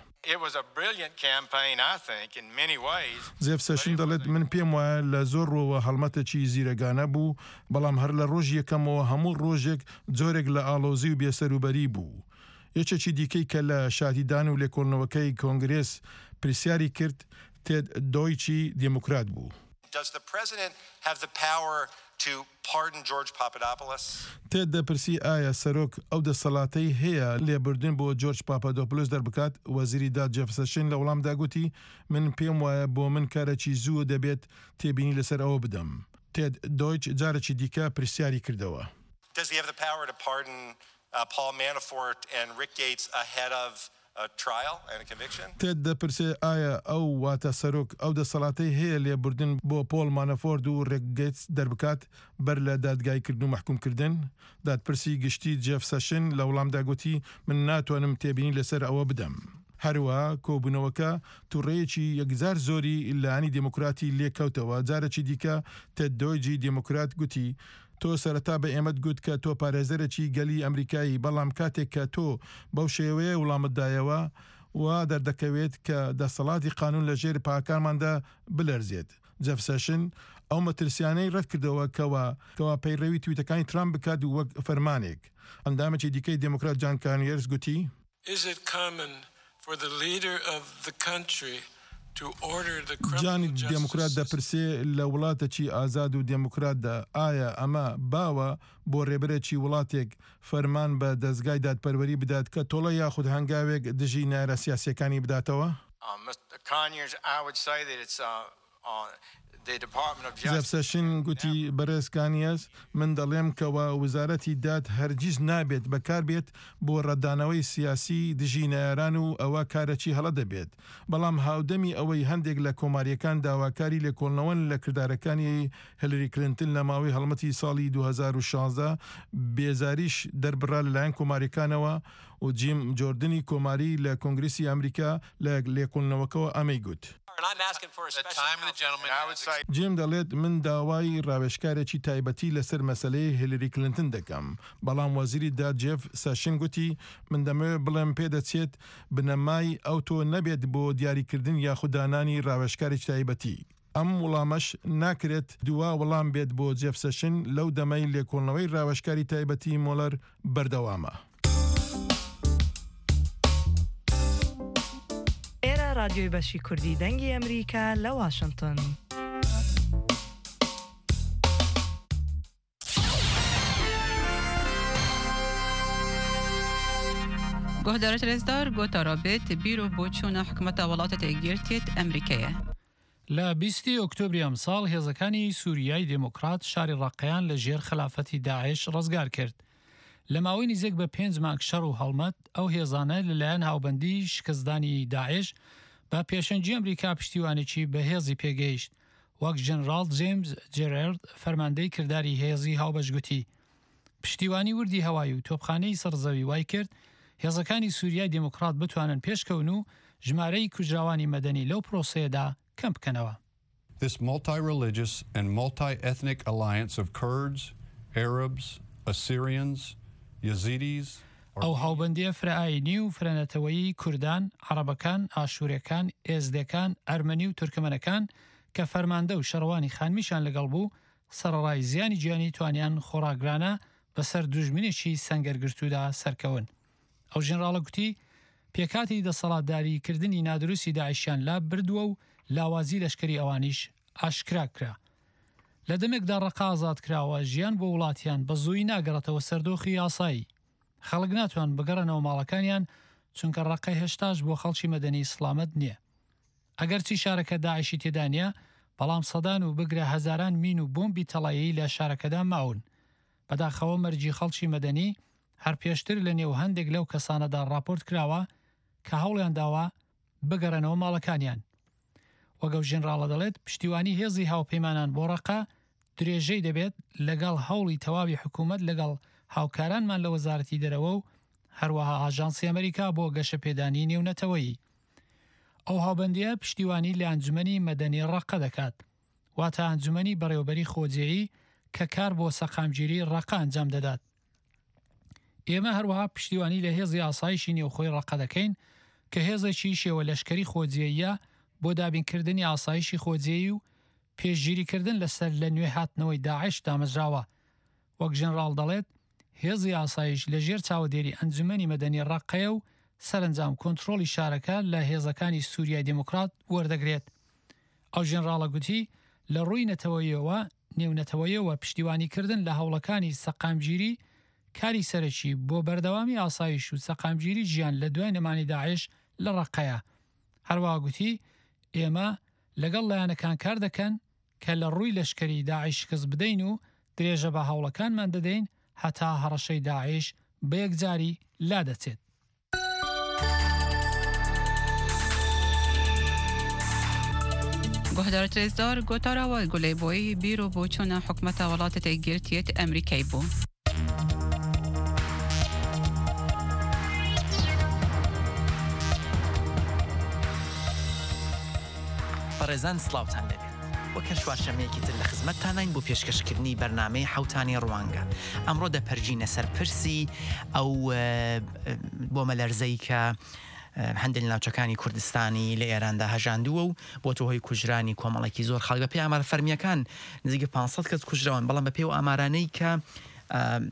جێف سەشن دەڵێت من پێم وایە لە زۆر ڕۆوە هەڵمەتێکی زیرەگانە بوو بەڵام هەر لە ڕۆژ یەکەمەوە هەموو ڕۆژێک جۆرێک لە ئاڵۆزی و بێسەروبەری بوو. یەکێکی دیکەی کە لە شاتیدان و لێکۆڵنەوەکەی کۆنگرێس پرسیاری کرد تێد دۆیچی دموکرات بوو. Does the president have the power to pardon George Papadopoulos? تێد دەپرسی ئایا سەرۆک ئەو دەسەڵاتەی هەیە لێبوردن بۆ جۆرج پاپادۆپولۆس دەربکات وەزیری داد جێف سەشن لە وەڵامدا گوتی من پێم وایە بۆ من کارێکی زوو دەبێت تێبینی لەسەر ئەوە بدەم. تێد دۆیچ جارێکی دیکە پرسیاری کردەوە. Does he have the power to pardon uh, Paul Manafort and Rick Gates ahead of a trial and a conviction? تێد دەپرسێ ئایا ئەو واتە سەرۆک ئەو دەسەڵاتەی هەیە لێبوردن بۆ پۆل مانەفۆرد و ڕێک گەیتس دەربکات بەر لە دادگایکردن و محکومکردن؟ دادپرسی گشتی جێف سەشن لە وەڵامدا گوتی من ناتوانم تێبینی لەسەر ئەوە بدەم. هەروە کۆبوونەوەکە تووڕێیەکی یەکجار زۆری لایانی دموکراتی لێکەوتەوە جارێکی دیکە تێد دۆیجی دموکرات گوتی تۆ سەرەتا بە ئێمەت گوت کە تۆ پارێزەرێکی گەلی ئەمریکایی بەڵام کاتێک کە تۆ بەو شێوەیە وڵامتدایەوە وا دەردەکەوێت کە دەسەڵاتی قانون لە ژێر پاکارماندا بلەرزێت. جێف سەشن ئەو مەترسیانەی ڕەت کردەوە کەوا کەوا پەیڕەوی تویتەکانی ترامپ بکات وەک فەرمانێک. ئەندامێکی دیکەی دموکرات جان کانیێرس گوتی Is it common for the leader of the country جانی دموکرات دەپرسێ لە وڵاتێکی ئازاد و دموکراتدا ئایا ئەمە باوە بۆ ڕێبەرێکی وڵاتێک فەرمان بە دەستگای دادپەروەری بدات کە تۆڵە یاخود هەنگاوێک دژی نایرە سیاسیەکانی بداتەوە؟ زەفسەشن گوتی بەڕێزکانیەز من دەڵێم کەوا وزارەتی داد هەرگیز نابێت بەکاربێت بۆ ڕەدانەوەی سیاسی دژی نایاران و ئەوە کارەکی هەڵە دەبێت بەڵام هاودەمی ئەوەی هەندێک لە کۆماریەکان داواکاری لێکۆڵنەوەن لە کردارەکانی هیلاری کلینتن لە ماوەی هەڵمەتی ساڵی دوو هەزار و شانزدە بێزاریش دەربڕا لەلایەن کۆماریەکانەوە و جیم جۆردنی کۆماری لە کۆنگرسی ئەمریکا لە لێکۆڵنەوەکەوە ئەمەی گوت. جیم دەڵێت من داوای ڕاوێژکارێکی تایبەتی لەسەر مەسەلەی هیلاری کلینتن دەکەم بەڵام وەزیری دا جێف سەشن گوتی من دەمەوێت بڵێم پێدەچێت بنەمای ئەو تۆ نەبێت بۆ دیاریکردن یاخوددانانی ڕاوێژکارێکی تایبەتی ئەم وڵامەش ناکرێت دووا وەڵام بێت بۆ جێف سەشن لەو دەمەی لێکۆڵنەوەی ڕاوێژکاری تایبەتی مۆلەر بەردەوامە. رادیۆی بەشی کوردی دەنگی ئەمریکا لە واشنگتن. گۆهدارە رێزدار گۆتارابێت بیرۆ بۆ چوونە حکومەتە وڵاتە تێگیرتێت ئەمریکایە. لە بیستی ئۆکتۆبری ئەمساڵ هێزەکانی سووریای دموکرات شاری ڕاقەیان لە ژێر خلافەتی داعش ڕزگار کرد. لە ماوەی نزیک بە پێنج مانگ شەڕ و هەڵمەت ئەو هێزانە لەلایەن هاوبەندی شکستدانی داعش بە پێشەنجی ئەمریکا پشتیوانێکی بە هێزی پێگەیشت وەک ژنرال جیمز جێرارد فەرماندەی کردداری هێزی هاوبەشگوتی پشتیوانی وردی هەوایی و تۆپخانەی سەرزەوی وای کرد هێزەکانی سووریای دموکرات بتوانن پێشکەون و ژمارەی کوژراوانی مەدەنی لەو پرۆسەیەدا کەم بکەنەوە. This multi-religious and multi-ethnic alliance of Kurds, Arabs, Assyrians, Yazidis ئەو هاوبەندیە فرەئاینی و فرەنەتەوەیی کوردان، عەرەبەکان، ئاشوورەکان، ئێزدەکان، ئەرمەنی و تورکمەنەکان کە فەرماندە و شەڕوانی خانمیشان لەگەڵ بوو سەرەڕای زیانی گیانی توانیان خۆراگرانە بەسەر دوژمنێکی سەنگەرگرتوودا سەرکەون. ئەو ژێنراڵە گوتی پێکاتی دەسەڵاتداریکردنی نادروستی داعشیان لا بردووە و لاوازی لەشکری ئەوانیش ئاشکرا کرا. لە دەمێکدا ڕەقا ئازاد کراوە ژیان بۆ وڵاتیان بە زووی ناگەڕێتەوە سەردۆخی یاسایی. خەڵک ناتوان بگەڕنەوە ماڵەکانیان چونکە ڕقەی هەشتاش بۆ خەڵکی مەدەنی ئیسلامەت نییە. ئەگەر چی شارەکە داعشی تێدا نیە بەڵام سەدان و بگرە هەزاران مین و بۆمبی تەڵایی لە شارەکەدا ماون. بەداخەوە مەرجی خەڵکی مەدەنی هەر پێشتر لە نێو هەندێک لەو کەسانەدا راپۆرت کراوە کە هەوڵیان داوە بگەڕنەوە ماڵەکانیان. وەگەڵ ژێنراڵە دەڵێت پشتیوانی هێزی هاوپەیمانان بۆ ڕقە درێژەی دەبێت لەگەڵ هەوڵی تەواوی حکوومەت لەگەڵ هاوکارانمان لە وەزارەتی دەرەوە و هەروەها ئاژانسی ئەمریکا بۆ گەشە پێدانی نێونەتەوەیی. ئەو هاوبەندیە پشتیوانی لە ئەنجومەنی مەدەنی ڕقە دەکات واتە ئەنجومەنی بەڕێوەبەری خۆجێیی کە کار بۆ سەقامگیری ڕقە ئەنجام دەدات. ئێمە هەروەها پشتیوانی لە هێزی ئاسایشی نێوخۆی ڕقە دەکەین کە هێزێکی شێوە لەشکری خۆجێیە بۆ دابینکردنی ئاسایشی خۆجێیی و پێشگیریکردن لەسەر لە نوێ هاتنەوەی داعش دامەزراوە. وەک ژێنراڵ دەڵێت هێزی ئاسایش لە ژێر چاودێری ئەنجومەنی مەدەنی ڕقەیە و سەرنجام کۆنتڕۆلی شارەکە لە هێزەکانی سووریای دموکرات وەردەگرێت. ئەو ژێنراڵە گوتی لە ڕووی نەتەوەیەوە نێونەتەوەیەوە پشتیوانیکردن لە هەوڵەکانی سەقامگیری کاری سەرەکی بۆ بەردەوامی ئاسایش و سەقامگیری ژیان لە دوای نەمانی داعش لە ڕقەیە. هەروەها گوتی ئێمە لەگەڵ لایەنەکان کار دەکەن کە لە ڕووی لەشکری داعش شکست بدەین و درێژە بە هەوڵەکانمان دەدەین هەتا هەڕەشەی داعش بە یەکجاری لا دەچێت. گۆهدارە رێزدار گۆتاراوە گولەیبۆی بیرۆ بۆ چوونە حکومەتە وڵاتە تێگیرتێت ئەمریکای بوو. بەڕێزان سڵاوتان لەبێت. وەکە چوارشەمەیەکی تر لە خزمەتتانین بۆ پێشکەشکردنی بەرنامەی حوتانی ڕوانگە. ئەمڕۆ دەپەرژینە سەر پرسی ئەو بۆ مەلەرزەی کە هەندێک ناوچەکانی کوردستانی لە ئێراندا هەژاندووە و بۆ تۆهۆی کوژرانی کۆمەڵێکی زۆر خەڵک بە پێی ئامارە فەرمیەکان نزیکە پانسەد کەس کوژراون، بەڵام بە پێی و ئامارانەی کە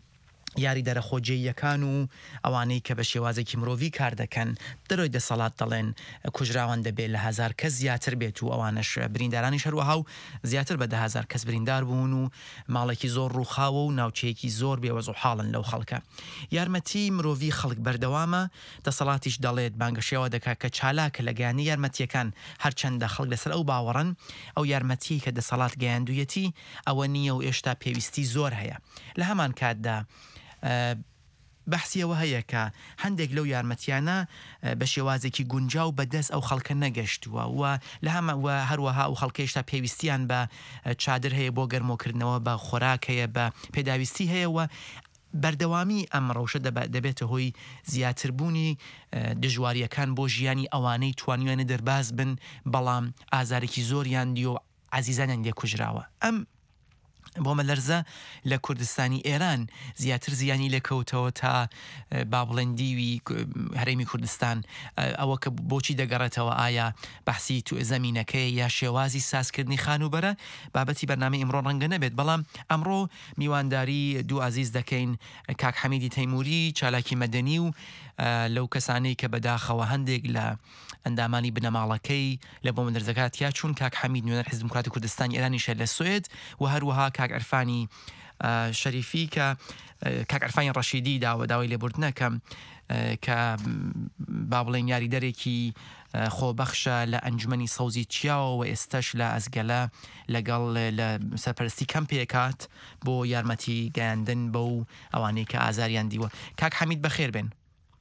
یاری دەرەخۆجێیەکان و ئەوانەی کە بە شێوازێکی مرۆڤی کار دەکەن دەرۆی دەسەڵات دەڵێن کوژراوان دەبێت لە هزار کەس زیاتر بێت و ئەوانش بریندارانی شەروەها و زیاتر بە ده هزار کەس بریندار بوون و ماڵێکی زۆر ڕووخاوە و ناوچەیەکی زۆر بێوەز و حاڵن لەو خەڵکە. یارمەتی مرۆڤی خەڵک بەردەوامە، دەسەڵاتیش دەڵێت بانگەشێەوە دەکات کە چالاکە لە گەیانی یارمەتیەکان هەرچەندە خەڵک لەسەر ئەو باوەڕن ئەو یارمەتی کە دەسەڵات گەیاندوویەتی ئەوە نییە و ئێشتا پێویستی زۆر هەیە. لە هەمان کاتدا بەحسیەوە هەیە کە هەندێک لەو یارمەتیانە بە شێوازێکی گونجاو بەدەست ئەو خەڵکە نەگەشتووە و لە هەمەوە هەروەها ئەو خەڵکەیشتا پێویستیان بە چادر هەیە بۆ گەرمۆکردنەوە، بە خۆراک هەیە، بە پێداویستی هەیەەوە. بەردەوامی ئەم ڕەوشە دەبێتە هۆی زیاتربوونی دژواریەکان بۆ ژیانی ئەوانەی توانیوانە دەرباز بن بەڵام ئازارێکی زۆریان دی و عەزیزانیان لێ کوژراوە. ئەم بۆمە لەرزە لە کوردستانی ئێران زیاتر زیانی لێکەوتەوە تا با بڵێن دیوی هەرێمی کوردستان. ئەوە کە بۆچی دەگەڕێتەوە، ئایا بەحسی تو زەمینەکەی یا شێوازی سازکردنی خانوبەرە؟ بابەتی بەرنامە ئیمڕۆ ڕەنگە نەبێت، بەڵام ئەمڕۆ میوانداری دوو عزیز دەکەین، کاک حەمیدی تەیموری چالاکی مەدەنی و لەو کەسانەی کە بەداخەوە هەندێک لە ئەندامانی بنەماڵەکەی لە بۆ مندرزەکات یا چون کاک حەمید نوێنەر حیزب دیموکراتی کوردستانی ئێرانیشە لە سوێد و هەروەها کاک عرفانی شەریفی کە کاک عرفانی ڕەشیدی داوە داوای لێبوردنەکەم کە با بڵێن یاریدەرێکی خۆبەخشە لە ئەنجومەنی سەوزی چیاوە و ئێستش لە ئەزگەلە لەگەڵ لە سەرپەرستی کەم پێکات بۆ یارمەتی گەیاندن بەو ئەوانەی کە ئازاریان دیوە. کاک حەمید بەخێر بێن.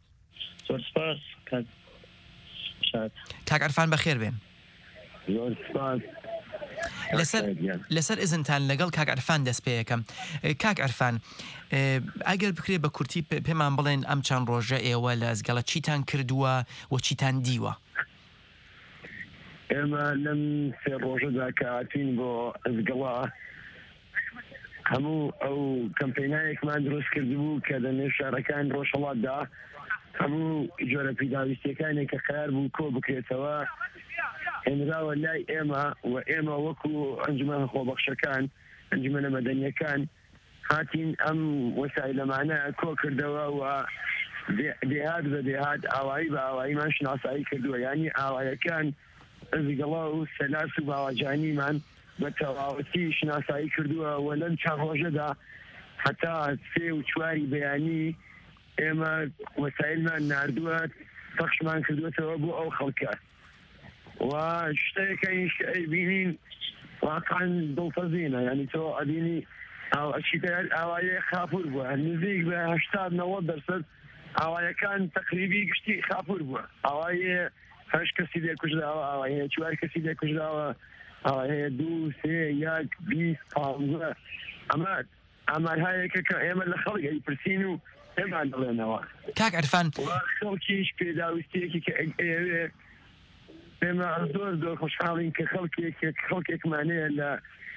کاک عرفان بەخێر بێن. لەسەر ئزنتان لەگەڵ کاک عرفان دەست پێ یەکەم. کاک عرفان، ئەگەر بکرێ بە کورتی پێمان بڵێن ئەم چەند ڕۆژە ئێوە لە ئەزگەڵە چیتان کردووە و چیتان دیوە؟ ئێمە لەم سێ ڕۆژەدا کە هاتین بۆ ئەزگەڵا هەموو ئەو کەمپەینایەکمان دروست کردبوو کە لە نێو شارەکان ڕۆژهەڵاتدا هەموو جۆرە پیداویستیەکانی کە قرار بوو کۆ بکرێتەوە هێنراوە لای ئێمە و ئێمە وەکو ئەنجومەنە خۆبەخشەکان، ئەنجومەنە مەدەنیەکان هاتین ئەم وەسایلەمانە کۆ کردەوە و دێهات بە دێهات ئاوایی بە ئاواییمان شناسایی کردووە. یعنی ئاوایەکان ئەزگەڵا و سەلاس و باواجانیمان بە تەواوەتی شناسایی کردووە و لەم چەند ڕۆژەدا هەتا سێ و چواری بەیانی ئێمە وەسایلمان ناردووە پەخشمان کردوێتەوە بۆ ئەو خەڵکە و شتەیەکەیش کە ئەیبینین واقعا دڵپەزینە. یعنی تۆ ئەبینی ئەچیتە ئاوایە خاپور بووە، نزیک بە هەشتاد نەوەت دەرسەد ئاوایەکان تەقریبی گشتی خاپور بووە. ئاوایە هەشت کەسی لێ کوژراوە، ئاوایە چوار کەسی لێ کوژراوە، ئاوایە دوو سێ یەک بیست پانزە. ئەمە ئامارهایەکە کە ئێمە لە خەڵک ئەیپرسین و ئێمان دەڵێنەوە. کاک عرفان، خەڵکیش پێداویستەیەکی کە ئێوێ ئێمە زۆر زۆر خۆشحاڵین کە خەڵکێک خەڵکێکمانەیە لە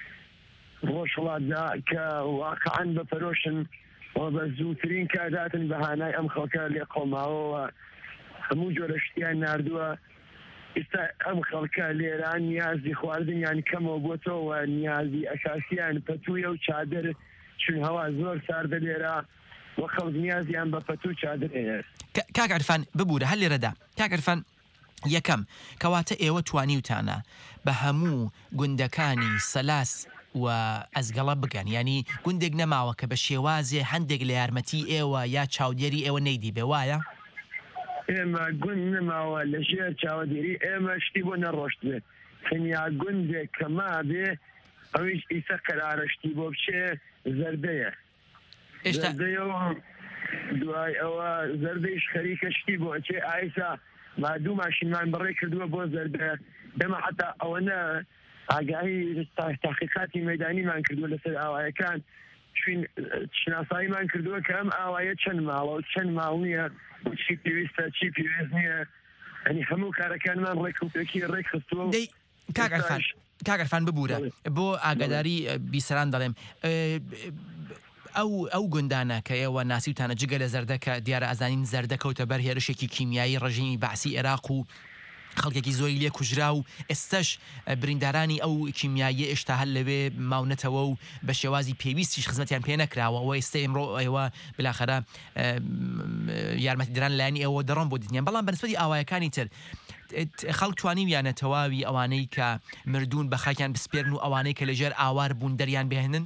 ڕۆژهەڵاتدا کە واقعاً بەپەرۆشن و بە زووترین کارداتن بەهانای ئەم خەڵکە لێ قۆماوەوە هەموو جۆرە شتیان ناردووە. ئێستا ئەم خەڵکە لێران نیازی خواردنیان کەمەوە بۆتەوە، نیازی ئەساسیان پەتوویە و چادر، چون هەوا زۆر ساردە لێرە وە خەڵک نیازیان بە پەتوو چادر هەیە. کاک عرفان ببوورە هەر لێرەدا. کاک عرفان، یەکەم کەواتە ئێوە توانیوتانە بە هەموو گوندەکانی سەلاس و ئەزگەڵە بگەن، ینی گوندێک نەماوە کە بە شێوازێ هەندێک لە یارمەتی ئێوە یا چاودێری ئێوە نەیدی بێ، وایە؟ ئێمە گوند نەماوە لە ژێر چاودێری ئێمە شتی بۆ نەڕۆشت بێت. تەنیا گوندێک کە ما بێ ئەویش ئیسە قەرارەشتی بۆ بچێ زەردەیە. زەردەیەوە دوای ئەوە زەردەیش خەریکە شتی بۆ ئەچێ ئایسا ما دوو ماشینمان بڕێ کردووە بۆ زەردە. دەمە حتا ئەوەنە ئاگاهی تاقیقاتی مەیدانیمان کردووە لەسەر ئاوایەکان، چین شناساییمان کردووە کە ئەم ئاوایە چەند ماوە و چەند ماو نییە، چی پێویستە چی پێویست نییە. ئەنی هەموو کارەکانمان ڕێکوپێکی ڕێک خستووە. کاک عرفان ببوورە بۆ ئاگاداری بیسەران دەڵێم ئەو ئەو گوندانە کە ئێوە ناسیوتانە جگە لە زەردەکە دیارە ئەزانین زەردەکەوتە بەر هێرشێکی کیمیایی ڕژیمی بەعسی عێراق و خەڵکێکی زۆری لێ کوژرا و ئێستش بریندارانی ئەو کیمیایی ئێشتا هەر لەوێ ماونەتەوە و بە شێوازی پێویستیش خزمەتیان پێ نەکراوە ئەوە ئێستا ئێمڕۆ ئێوە بلاخەرە یارمەتیدران لایانی ئەوە دەڕۆن بۆ دیتنیان بەڵام بەنسبەتی ئاوایەکانی تر خەڵک توانی یانە تەواوی ئەوانەی کە مردوون بە خاکیان بسپێرن و ئەوانەی کە لەژێر ئاوار بوون دەریان بهێنن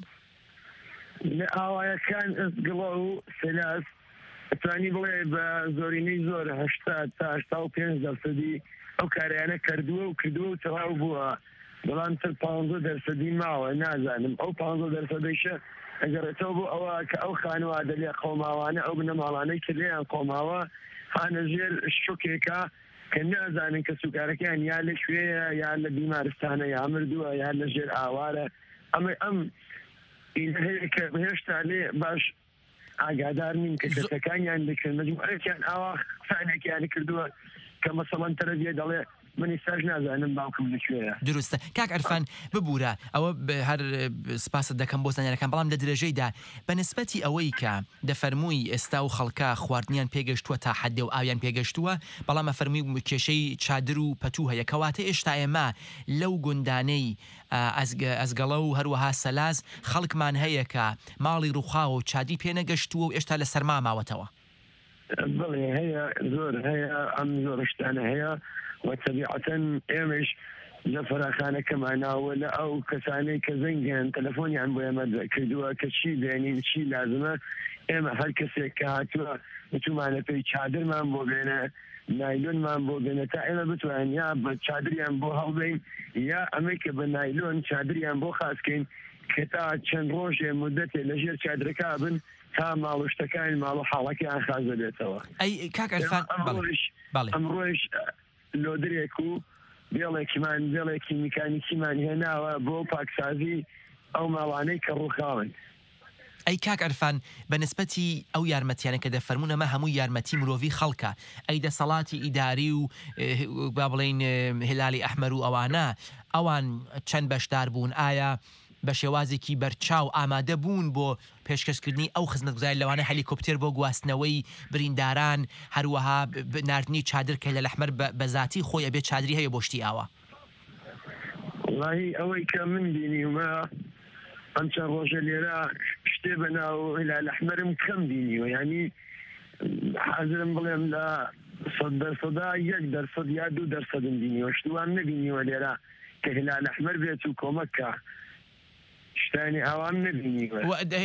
لە ئاوایەکان ئەستگڵە و سەلاس توانی بڵێ بە زۆرینەی زۆر هەشتا تا هەشتا و پێنج دەرسەدی ئەو کاریانە کردووە و کردووە و تەواو بووە بەڵام تر پانزە دەرسەدی ماوە نازانم ئەو پانزە دەرسەدەیشە ئەگەڕێتەوە بۆ ئەوە کە ئەو خانوادە لێ قۆماوانە ئەو بنەماڵانەی کە لێیان قۆماوە هانە ژێر شوکێکە کە نازانن کە سوکارەکەیان یا لە شوێیە یا لە بیمارستانە یا مردووە یا لە ژێر ئاوارە ئەمە ئەم هەیە کە هێشتا لێ باش ئاگادار نین کە کەسەکانیان دەکرد مەجموعەکیان ئاوا قسانێکیان کردووە کە مەسەڵەن تەرەبیە دەڵێ منی ساژ نازانم باوکم لەکوێیە دروستە کاک عەرفان ببوورە ئەوە هەر سپاست دەکەم بۆ زانیارەکان بەڵام لە درێژەیدا بە نسبەتی ئەوەی کە دەفەرمووی ئێستا و خەڵکە خواردنیان پێگەشتووە تا حەدێ و ئاویان پێگەشتووە بەڵام ئەفەرمووی کێشەی چادر و پەتوو هەیە کەواتە ئێشتا ئێمە لەو گوندانەی ئەزگەڵە و هەروەها سەلاز خەڵکمان هەیە کە ماڵی ڕووخاوە و چادی پێنەگەشتووە و ئێشتا لە سەرما ماوەتەوە بڵێ هەیە زۆر هەیە ئەم زۆر شتانە هەیە وتەبیعەتەن ئێمەش لە فەراخانەکەماناوە لە ئەو کەسانەی کە زەنگیان تەلەفۆنیان بۆ ئێمە کردووە کە چی بێنین چی لازمە ئێمە هەر کەسێک کە هاتووە بتومانە پێی چادرمان بۆ بێنە نایلۆنمان بۆ بێنە تا ئێمە بتوانین یا بە چادریان بۆ هەڵبین یا ئەمەی کە بە نایلۆن چادریان بۆ خاسکەین کە تا چەند ڕۆژێ مدەتێ لەژێر چادرەکە بن تا ماڵشتەکان ماڵ و حاڵەکەیان خاز دەبێتەوە ئەی کاک عەرفان ئەمڕۆیش لۆدرێک و بێڵێکیمان بێڵێکی میکانیکیمان هێناوە بۆ پاکسازی ئەو ماڵانەی کە ڕووخاون ئەی کاک عەرفان بە نسبەتی ئەو یارمەتیانە کە دەفەرمونەمە هەموو یارمەتی مرۆڤی خەڵکە ئەی دەسەڵاتی ئیداری و با بڵێن هلالی ئەحمەر و ئەوانە ئەوان چەند بەشدار بوون ئایا بە شێوازێکی بەرچاو ئامادە بوون بۆ پێشکەشکردنی ئەو خزمەتگوزاری لەوانە هەلیکۆپتێر بۆ گواستنەوەی برینداران هەروەها ناردنی چادر کە لە لەحمەر بە ذاتی خۆی ئەبێت چادری هەیە بۆ شتی ئاوە وڵاهی ئەوەی کە من بینیومە ئەم چەند ڕۆژە لێرە شتێ بەناو هیلال ئەحمەرم کەم بینیوە ینی حەزرم بڵێم لە سەد دەرسەدا یەک دەرسەد یا دوو دەرسەدم بینیوە شتوان نەبینیوە لێرە کە هیلال ئەحمەر بێت و کۆمەکە شتانی ئەوان نبینیوە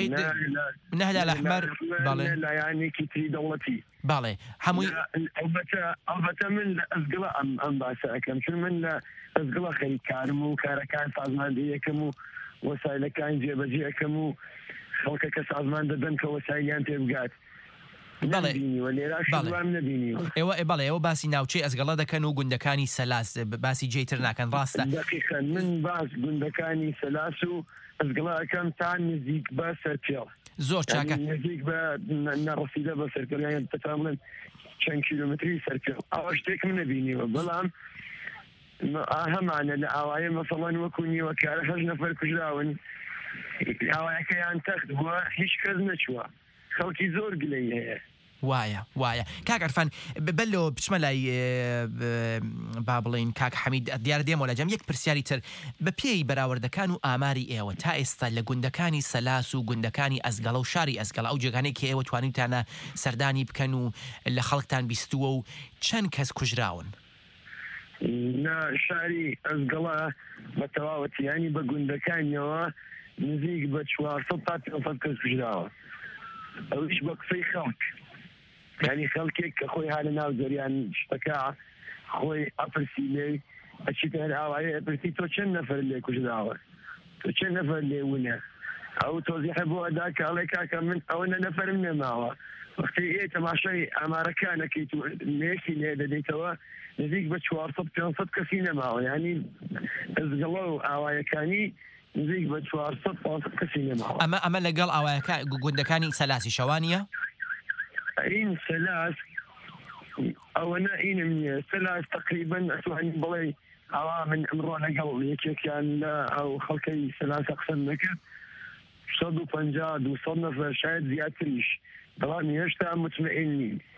نە هیلال ئەحمەر بەڵێ لایەنێکی تری دەوڵەتی باڵێ هەمووی ئەلبەتە من لە ئەزگڵە ئەم ئەم باسە ئەەکەم چون من لە ئەزگڵە خەریکارم و کارەکان سازماندهیەکەم و وەسایلەکان جێبەجێەکەم و خەڵکە کە سازمان دەدەن کە وەسایلیان پێ بگات ئێوە بەڵێ ئەوە باسی ناوچەی ئەزگەڵە دەکەن و گوندەکانی سەلاس باسی جێتر ناکەن ڕاستە من باس گوندەکانی سەلاس و ئەزگڵەکەم تا نزیک بە سەرپێڵ زۆر چاکە نزیک بە نەڕەسیدە بە سەرپێڵیان تەتامڵێن چەند کیلومتری سەرپێڵ ئەوە شتێک من نەبینیوە بەڵام هەمانە لە ئاوایە مەسەڵەن وەکو نیوەکارە هەژ نەفەر کوژراون ئاوایەکەیان تەخت بووە هیچ کەس نەچووە خەڵکی زۆر گلەی هەیە وایە وایە کاک عەرفان بەلەوە بچمە لای با بڵێن کاک حەمید دیارە دێمەوە لەجەم یەک پرسیاری تر بە پێی بەراوردەکان و ئاماری ئێوە تا ئێستا لە گوندەکانی سەلاس و گوندەکانی ئەزگەڵە و شاری ئەزگەڵە ئەو جێگانەی کە ئێوە توانیتانە سەردانی بکەن و لە خەڵکتان بیستووە و چەند کەس کوژراون لە شاری ئەزگەڵە بە تەواوەتیانی بە گوندەکانیەوە نزیک بە چوارسەد تا پێنجسەد کەس کوژراوە ئەوش بە قسەی خەڵک ینی خەڵکێک کە خۆی هەر ناو زەریان شتەکە خۆی ئەپرسی لێ ئەچیتە هەر ئاوایە ئەپرسی تۆ چەند نەفەر لێ کوژراوە تۆ چەند نەفەر لێ وونە ئەو تۆزیحە بۆ ئەدا کە ئەڵێ کاکە من ئەوەنە نەفەرم نێماوە وەختی ئێ تەماشای ئامارەکانەکەیت و لێکی لێ دەدەیتەوە نزیک بە چوارسەد پێنجسەد کەسی نەماوە ینی ئەزگەڵە و ئاوایەکانی نزیک بە چوارسەد پانسەد کەسی نەماوە ئەمە ئەمە لەگەڵ ئاوایەکە گوندەکانی سەلاسی شەوانیە این سەلاس ئەوەنە ئینم نییە سەلاس تقریبا ئەتوانین بڵێ ئەوا من ئەمڕۆ لەگەڵ یەکێکیان لە ئەو خەڵکەی سەلاسە قسەم دەکرد سەد و پەنجا دووسەد نەفەر شاید زیاتریش بەڵام هێشتا مطمئین نین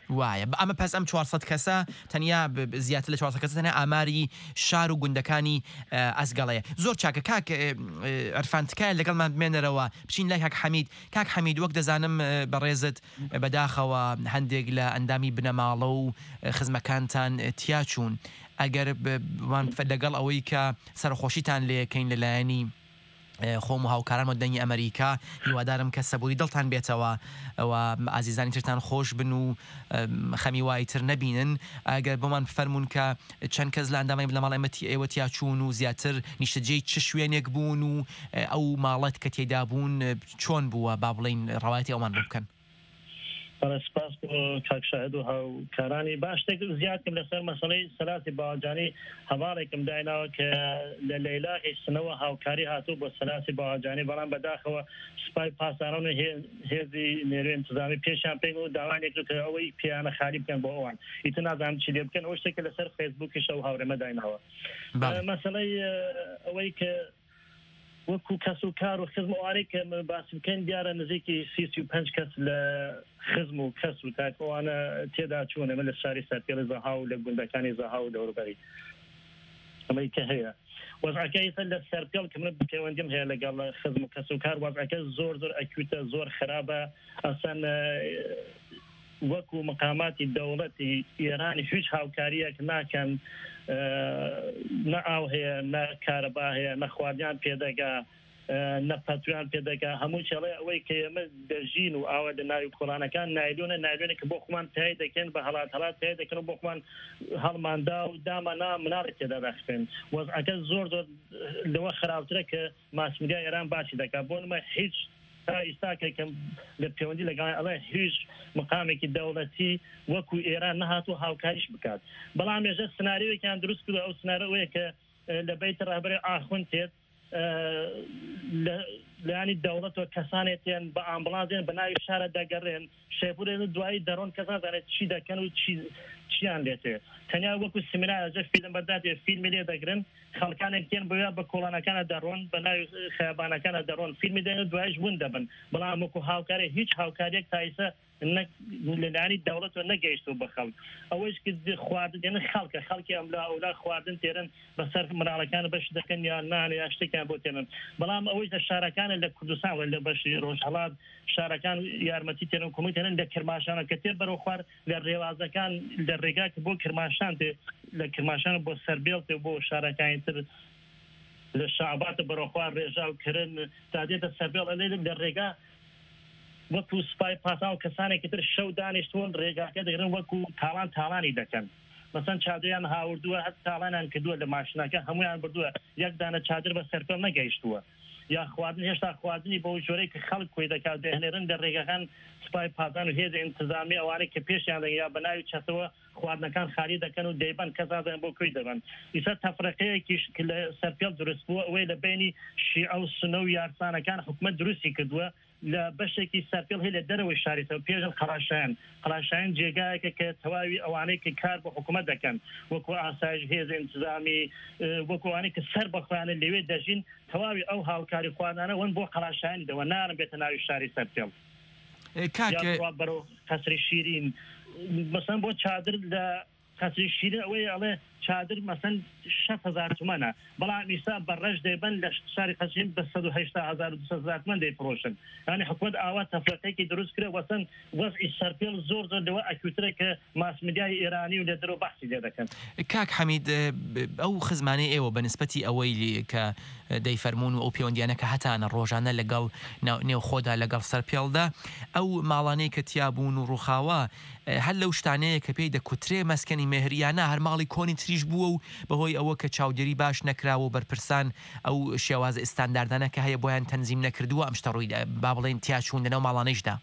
وایە ئەمە پس ئەم چوارسەد کەسە تەنیا زیاتر لە چوارسەد کەسە تەنیا ئاماری شار و گوندەکانی ئەزگەڵەیە. زۆر چاکە کاک ئەرفانتکایە لەگەڵمان بمێنەرەوە بچین لای کاک حەمید. کاک حەمید وەک دەزانم بەڕێزت بەداخەوە هەندێک لە ئەندامی بنەماڵە و خزمەکانتان تیاچوون، ئەگەر لەگەڵ ئەوەی کە سەرخۆشیتان لێەکەین لەلایەنی خۆم و هاوکاران و دەنگی ئەمریکا، هیوادارم کە سەبووری دڵتان بێتەوە ئەوە ئازیزانی ترتان خۆش بن و خەمی وای تر نەبینن. ئەگەر بۆمان فەرمونون کە چەند کەس لە ئەندامەی لە ماڵی ئێمەتی ئێوە تیاچوون و زیاتر نیشتەجێی چ شوێنێک بوون و ئەو ماڵەت کە تێدا بوون چۆن بووە، با بڵین ڕەواەتی ئەومان بکەن. سپاس بۆ کاک شاهد و هاوکارانی باش شتێک زیاتکەم لەسەر مەسەڵەی سەلاتی باوەجانی هەواڵێکم دایناوە کە لە لەیلا هێشتنەوە هاوکاری هاتوو بۆ سەلاتی باوەجانی، بەڵام بەداخەوە سوپای پاسداران و هێزی نێروی انتزامی پێشیان پێی و داوانێک کە ئەوەی پیانە خالی بکەن بۆ ئەوان ئیتر نازانم چی لێ بکەن. ئەو شتێکە لەسەر فەیسبووکیش ئەو هاوڕێمە دایناوە. مەسەڵەی ئەوەی کە وەکو کەس و کار و خزم ئەوانەی کە باسی بکەین دیارە نزیکی سی و پێنج کەس لە خزم و کەس و تاکەوانە تێدا چوون ئەمە لە شاری سەرپێڵی زەها و لە گوندەکانی زەها و دەوروبەری ئەمەی کە هەیە. وەزعەکەی لە سەرپێڵ کە من پەیوەندیم هەیە لەگەڵ خزم و کەس و کار، وەزعەکە زۆر زۆر ئەکوتە، زۆر خراپە. ئەسەن وەکو مقاماتی دەوڵەتی ئێرانی هیچ هاوکاریەک ناکەن، نە ئاو هەیە، نە کارەبا هەیە، نە خواردیان پێدەگا، نە پەتویان پێدەگا. هەموو چێڵێ ئەوەی کە ئێمە دەژین و ئاوە لە ناوی کۆڵانەکان نایلۆنە نایلۆنێک کە بۆ خۆمان تای دەکەن، بە هەڵات هەڵات تای دەکەن و بۆ خۆمان هەڵماندا و داما نا مناڵێک تێدا دەخستێن. وەزعەکە زۆر زۆر لەوە خراپترە کە ماسمیدیای ئێران باسی دەکات. بۆ نمە هیچ تا ئێستاکەکەم لە پەیوەندی لەگەڵ ئەڵێ هیچ مقامێکی دەوڵەتی وەکو ئێران نەهاتوو هاوکاریش بکات. بەڵام ێژە سناریۆیەکیان دروست کردو، ئەو سناریۆیە کە لە بەیت ڕاهبەری ئاخوون تێت لایانی دەوڵەتەوە کەسانێتیان بە ئامبڵانزێن بە ناوی شارە دەگەڕێن، شێپورێن دوایی دەڕۆن کەسان زانێت چی دەکەن و چیان لێتێ. تەنیا وەکو سیمینارەجە فیلم بەردادێ فیلمی لێ دەگرن، خەڵکانێک تێن بۆ بە کۆڵانەکانە دەڕۆن، بە ناوی خەیابانەکانە دەڕۆن، فیلمی دێن دوایش بوون دەبن. بەڵام وەکو هاوکاری هیچ هاوکاریەک تایسە لەلایانی دەوڵەتەوە نەگەیشتەوە بە خەڵک. ئەوەش کە خواردن خەڵکە خەڵکی ئەم لا ئەولا خواردن تێرن بەسەر مناڵەکان بەش دەکەن یان نانە یا شتێکیان بۆ تێنن. بەڵام ئەوەی لە شارەکانە لە کوردستان لە بەشی ڕۆژهەڵات شارەکان یارمەتی تێنن کۆمیتێنن لە کرماشانە کە تێر بەرەو خوار لە ڕێوازەکان لە ڕێگا کە بۆ کرماشان تێ لە کرماشان بۆ سەربێڵ تێ بۆ شارەکانی تر لە شعباتە بەرەو خوار ڕێژا و کردن تا دێتە سەربێڵ ئەلێ لە ڕێگا وەکو سوپای پاسا و کەسانێکی تر شەو دانیشتون ڕێگاکە دەگرن وەکو تاڵان تاڵانی دەکەن. مەسەن چادریان هاوردووە، هەت تاڵانیان کردووە لە ماشینەکە هەمویان بردووە، یەک دانە چادر بە سەرپێڵ نەگەیشتووە. یا خواردن هێشتا خواردنی بۆ جۆرەی کە خەڵک کۆی دەکات دەهێنێرن لە ڕێگەکان سوپای پاسان و هێزی انتزامی ئەوانەی کە پێشیان دەگەن یا بە ناوی چەتەوە خواردنەکان خالی دەکەن و دەیبەن کەسادەن بۆ کوی دەبن. ئیسا تەفرەقەیەکیش کە لە سەرپێڵ دروست بووە ئەوەی لە بینی شیعە و سونە و یارسانەکان حکومەت دروستی کردووە لە بەشێکی سەرپێڵ هەیە لە دەرەوەی شاریتەوە پێشن خەڵاشایان. خەڵاشایان جێگایەکە کە تەواوی ئەوانەی کە کار بە حکومەت دەکەن وەکو ئاسایش هێزی انتزامی وەکو ئەوانەی کە سەر بەخوایانە لەوێ دەژین تەواوی ئەو هاوکاری خواردانە ون بۆ خەڵاشایانی دەوە نارم بێتە ناوی شاری سەرپێڵ. بەرەو قەسری شیرین مەسەن بۆ چادر لە قەسری شیرین ئەوەی ئەڵێ چادر مەسەن شەش هەزار تومەنە، بەڵام ئیستا بەڕەش دەیبەن لە شاری قەسرین بە سەد و هەشتا هەزار و دووسەد هەزار تومەن دەیفرۆشن. یعنی حکومەت ئاوا تەفرەقەیەکی دروست کرد وەسەن وەزعی سەرپێڵ زۆر زۆر لەوە ئەکوترە کە ماسمیدیای ئێرانی و لە دەرەوە بەحسی لێ دەکەن. کاک حەمید ئەو خزمانەی ئێوە بەنسبەتی ئەوەی کە دەیفەرمونون و ئەو پەیوەندیانە کە هەتانە ڕۆژانە لەگەڵ نێو خۆدا لەگەڵ سەرپێڵدا ئەو ماڵانەی کە تیابوون و ڕووخاوە هەر لەو شتانەیە کە پێی دەکوترێ مەسکەنی مێهریانە هەر ماڵی کۆنی تریش بووە و بەهۆی ئەوە کە چاودێری باش نەکراوە و بەرپرسان ئەو شێواز ئستانداردانە کە هەیە بۆیان تەنزیم نەکردووە ئەم شتە ڕووی با بڵێن تیاچوون لەناو ماڵانەیشدا.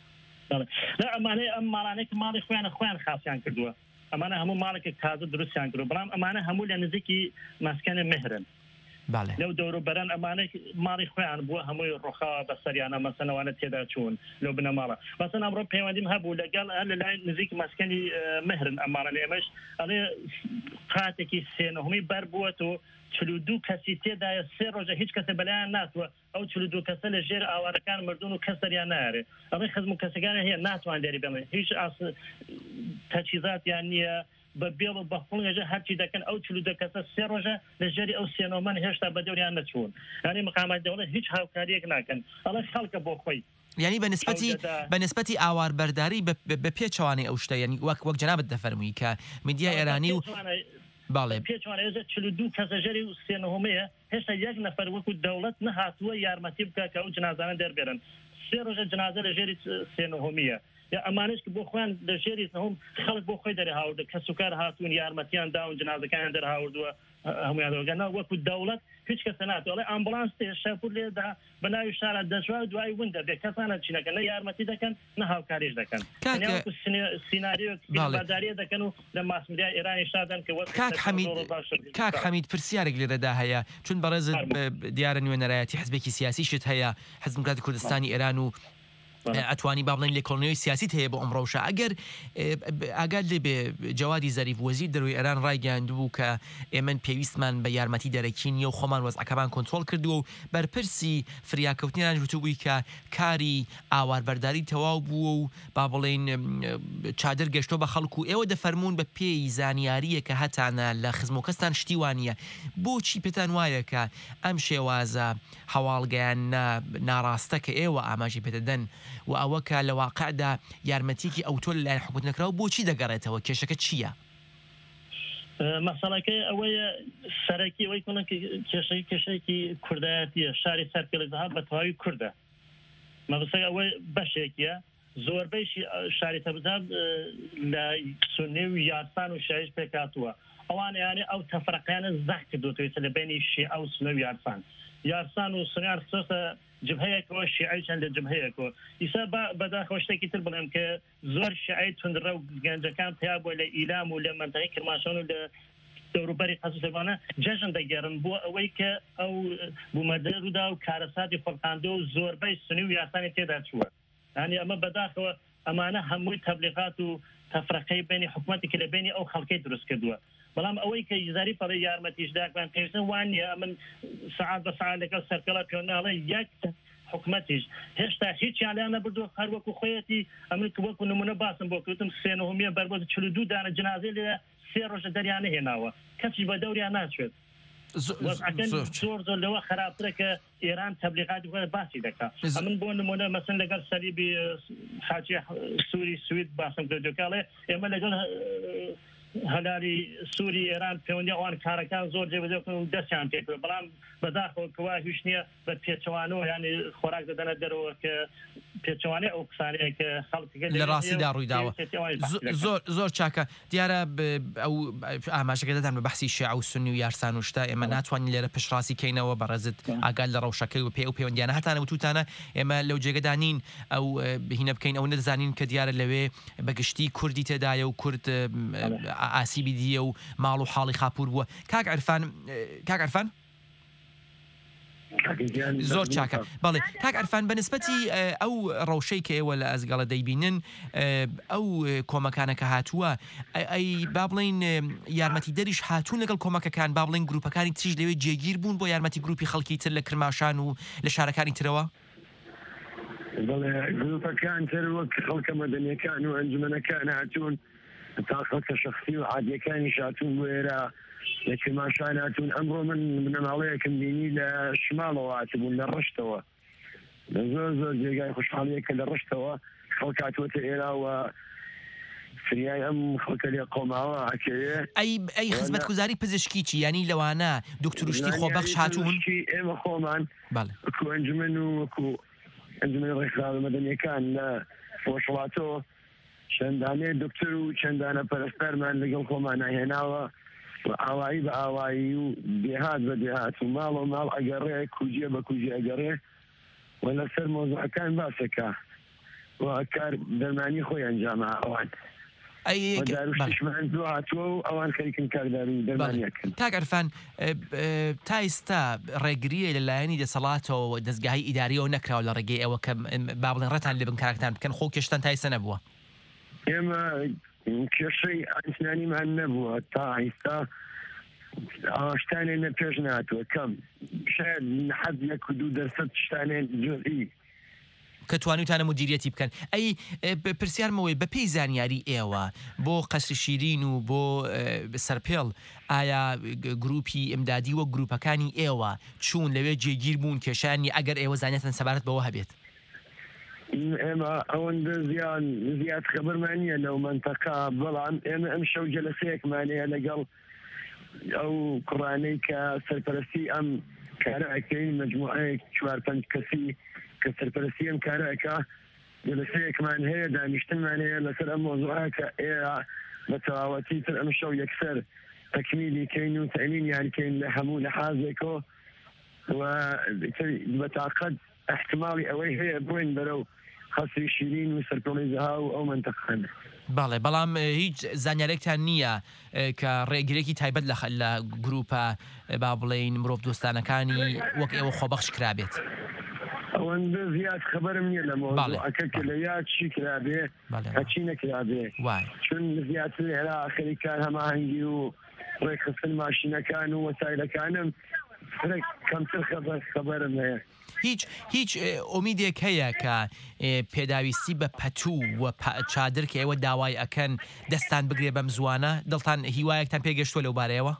ئەمانەیە ئەم ماڵانێک ماڵی خۆیانە خۆیان خاصیان کردووە، ئەمانە هەموو ماڵێکی تازە دروستیان کردو، بەڵام ئەمانە هەموو لە نزیکی مەسکەنە مهرن. لەو دەوروبەران ئەمانە ماڵی خۆیان بووە هەمووی ڕۆخاوە بەسەریانە مەسەنەوانە تێدا چوون لەو بنەماڵە مەسەن ئەمڕۆ پەیوەندیم هەبوو لەگەڵ لە لای نزیک مەسکەنی مهرن ئەمانە ئێمەش ئەڵێ قاتێکی سێنەهەمی بەر بووەتەوە چلو دوو کەسی تێدایە سێ ڕۆژە هیچ کەسە بەلایان ناتوە ئەو چلو دوو کەسە لە ژێر ئاوارەکان مردون و کەسەریان نارێ ئەڵێ خزم و کەسەکانە هەیە ناتوان دەری بێنێ هیچ تەچیزاتیان نییە بە بێڵ و بەخڵێژە هەرچی دەکەن ئەو چلو دە کەسە سێ ڕۆژە لە ژێری ئەو سێنۆمەن هێشتا بە دەوریان نەچوون ینی مقامات دەوڵەت هیچ هاوکاریەک ناکەن ئەڵێ خەڵکە بۆ خۆی ینی بەنسبەتی بەنسبەتی ئاواربەرداری بە پێچوانی ئەو شتە ینی وەک وەک جەنابەت دەفەرمووی کە میدیای ئێرانی و باڵێ پێچوانێژە چلو دوو کەسەژەری و سێنەهەمەیە هێشتا یەک نەفەر وەکو دەوڵەت نەهاتووە یارمەتی بکە کە ئەو جنازانە دەربێرن سێ ڕۆژە جنازە لە ژێری سێنەهەمیە یا ئەمانش کە بۆ خۆیان لە ژێری هەم خەڵک بۆ خۆی دەری هاوردە کە سوکار هاتوون یارمەتیان داون جنازەکان دەرهاوردووە هەمویانەوەگەنا وەکو دەوڵەت هیچ کەسە ناتوە ئەمبولانس شەپور لێدا بەناوی شارە دەژوا دوای ون دەبێت کەسانە چینەکەن نە یارمەتی دەکەن نە هاوکاریش دەکەن سیناریۆداریە دەکەن و لە ماسمدیای ئێرانی شادن کە کاک حەمید پرسیارێک لێرەدا هەیە چون بەڕێزت دیارە نوێنەرایەتی حزبێکی سیاسیشت هەیە حزب دموکراتی کوردستانی ئێران و ئەتوانی با بڵێن لە کۆڵنیۆی سیاسیت هەیە بۆ ئەمڕۆشە ئەگەر ئاگاد لێ بێ جەوادی زەریف وەزیر دەروی ئێران ڕایگەاندبوو کە ئێمە پێویستمان بە یارمەتی دەرەکی نیە و خۆمان وەزعەکەمان کۆنترۆل کردووە و بەرپرسی فریاکەوتنیان وتوبووی کە کاری ئاواربەرداری تەواو بووە و با بڵێن چادر گەشتۆ بە خەڵکو و ئێوە دەفەرمونون بە پێی زانیاریە کە هەتانە لە خزمۆکەستان شتیوانە بۆچی پێتان وایە کە ئەم شێوازە هەواڵگەیان ناڕاستە کە ئێوە ئاماژی پێدەدەن و ئەوە کە لە واقعدا یارمەتیکی ئەو تۆ لای حکومت نەکراوە بۆچی دەگەڕێتەوە کێشەکە چییە؟ مەسەڵەکەی ئەوەیە سەرەکی ئەوەی کوڵن کێشەی کێشەیەکی کوردایەتیە شاری سەرکەلەها بە تەواوی کووردە مەبەستەکە ئەوەی بەشێکیە زۆربەیشی شاری تەبزاب لە سونی و یارسان و شایش پێکاتووە ئەوان یانێ ئەو تەفرەقیانە زەح کردوتەوەیتە لە بینی شیعە و سونە و یارسان یارسان و سونیان خصوصە جبهەیەکەوە شیعی چەند لە جبهەیەکەوە ئیسا بەداخەوە شتێکی تر بڵێم کە زۆر شیعی تونندڕە و گەنجەکان پیا بووە لە ئیلام و لە منتەقەی کرماشان و لە دەوروبەری قەسوسەبانە جەژن دەگەڕن بۆ ئەوەی کە ئەو بوومەدەرودا و کارەساتی فەڵقاندۆ و زۆربەی سنی و یاسانی تێدا چووە ینی ئەمە بەداخەوە ئەمانە هەمووی تەبلیغات و تەفرەقەی بینی حکومەتی کە لە بینی ئەو خەڵکەی دروست کردووە بەڵام ئەوەی کە یزاری پەڕی یارمەتیشداکان پێویستن وانە من سعات بە سعات لەگەڵ سەرکەڵا پێوەناڵێ یەک حکومەتیش هێشتا هیچیان لێیان نەبردووە هەر وەکو خۆیەتی ئەمن وەکو نمونە باسم بۆ کەوتم سێنەهەمیە بەربەز چلو دوو دانە جنازەی لێ سێ ڕۆژە دەریانە هێناوە کەسی بە دەوریان ناچێت زۆر زۆر لەوە خراپترە کە ئێران تەبلیغاتی باسی دەکات ئەمن بۆ نمونە مەسن لەگەڵ سەریبی خاچی سووری سوید باسم کردوکاڵێ ئێمە لەگەڵ هەلاری سووری ئێران پەیوەندی ئەوان کارەکان زۆر جێبەجێکردن و دەستیان پێ کرد بەڵام بەداخەوە کەوا هیچ نییە بە پێچەوانەوە یانی خۆراک دەدەنە دەرەوە کە پێچەوانەی ئەو قسانەیە کە خەڵکیگە لە ڕاستیدا ڕوویداوە زۆر زۆر چاکە دیارە ئەو ئاماژەکە دەدەن بە بەحسی شیعە و سونی و یارسان و شتا ئێمە ناتوانین لێرە پشتڕاستی کەینەوە بەڕێزت ئاگال لە ڕەوشەکەی و پێ و پەیوەندیانە هەتانە وتوتانە ئێمە لەو جێگەدا نین ئەو بهینە بکەین ئەو نەدەزانین کە دیارە لەوێ بەگشتی کوردی تێدایە و کورد ئاسیبی دیە و ماڵ و حاڵی خاپور بووە کاک عرفان کاک عرفان زۆر چاکە بەڵێ کاک عرفان بەنسبەتی ئەو ڕەوشەی کە ئێوە لە ئەزگەڵە دەیبینن ئەو کۆمەکانە کە هاتووە ئەی با بڵێن یارمەتی دەریش هاتوون لەگەڵ کۆمەکەکان با بڵێن گروپەکانی تریش لەوێ جێگیر بوون بۆ یارمەتی گروپی خەڵکی تر لە کرماشان و لە شارەکانی ترەوە گروپەکان تر وەک خەڵکە مەدەنیەکان و ئەنجومەنەکان هاتوون تا خەڵکە شەخصی و عادیەکانی شاتون وێرە لە کرماشان هاتوون ئەمڕۆ من منەماڵەیەکم بینی لە شماڵەوە هاتبوون لە ڕشتەوە لە زۆر زۆر جێگای خوشحاڵیەکە لە ڕشتەوە خەڵک هاتووەتە ئێراوە فریای ئەم خەڵکە لێ قۆماوە هەکەوێ ئەی خزمەتگوزاری پزیشکی چی ینی لەوانە دکتۆرشتی خۆبەخش هاتوون ئێمە خۆمان وەکو ئەنجومەن و وەکو ئەنجومەنی ڕێکخراوە مەدەنیەکان لە خۆشەڵاتەوە چەندانێ دکتۆر و چەندانە پەرستەرمان لەگەڵ خۆمان هێناوە و ئاوایی بە ئاوایی و دێهات بە دێهات و ماڵ و ماڵ ئەگەڕێ کوجیە بە کوجی ئەگەڕێ و لەسەر مۆزوعەکان باسەکە و کار دەرمانی خۆی ئەنجامە ئەوان داروشمان دو هاتووە و ئەوان خەریکن کارداری دەرمانیەکەن. کاک عەرفان تا ئێستا ڕێگریە لەلایەنی دەسەڵاتەوە دەستگاهی ئیداریەوە نەکراوە لە ڕێگەی ئەوە کە با بڵێن ڕەتان لێ بن کارەکەتان بکەن خۆ کێشتان تا ئێستا نەبووە. ئێمە کێشەی ئەنجنانیمان نەبووە تا ئێستا شتانێن پێش ناتوە کەم شاید حەد یەک و دوو دەرسەد شتانێن جزئی کە توانیتانە مدیریەتی بکەن. ئەی پرسیارمەوەی بە پێی زانیاری ئێوە بۆ قەسری شیرین و بۆ سەرپێڵ ئایا گروپی ئەمدادی وە گروپەکانی ئێوە چوون لەوێ جێگیر بوون کێشانی ئەگەر ئێوە زانێتن سەبارەت بەوە هەبێت؟ ئێمە ئەوەندە زیان زیاد خەبەرمانیە لەو منتەقا بەڵام ئێمە ئەم شەو جەلسەیەکمانەیە لەگەڵ ئەو کوڕانەی کە سەرپەرستی ئەم کارەکەی مجموعەیەک چوار پەنج کەسی کە سەرپەرستی ئەم کارەکە جەلسەیەکمان هەیە دانیشتنمان هەیە لەسەر ئەم مۆزوعە کە ئێرە بە تەواوەتی تر ئەم شەو یەکسەر تەکمیلی کەین و تەمینیان کەین لە هەموو لە حازێکەوە و بەتاقەت احتمالی ئەوەی هەیە بووین بەرەو خەسری شیرین و سەرپەڵی زەها و ئەو منتەقەنە. باڵێ بەڵام هیچ زانیارێکتان نییە کە ڕێگرێکی تایبەت لە گروپە با بڵێین مرۆڤ دۆستانەکانی وەک ئێوە خۆبەخش کرابێت؟ ئەوەندە زیاد خەبەرم نییە لە مۆزوعەکە کە لە یاد چی کرابێ هەچی نەکرابێ چون زیاتر هێرا خەریکان هەماهەنگی و ڕێکخستن ماشینەکان و وەسایلەکانم کەمتر خەبەرم هەیە. هیچ هیچ ئومیدێک هەیە کە پێداویستی بە پەتوو و چادر کە ئێوە داوای ئەکەن دەستان بگرێ بەم زوانە دڵتان هیوایەکتان پێگەشتووە لەو بارەیەوە؟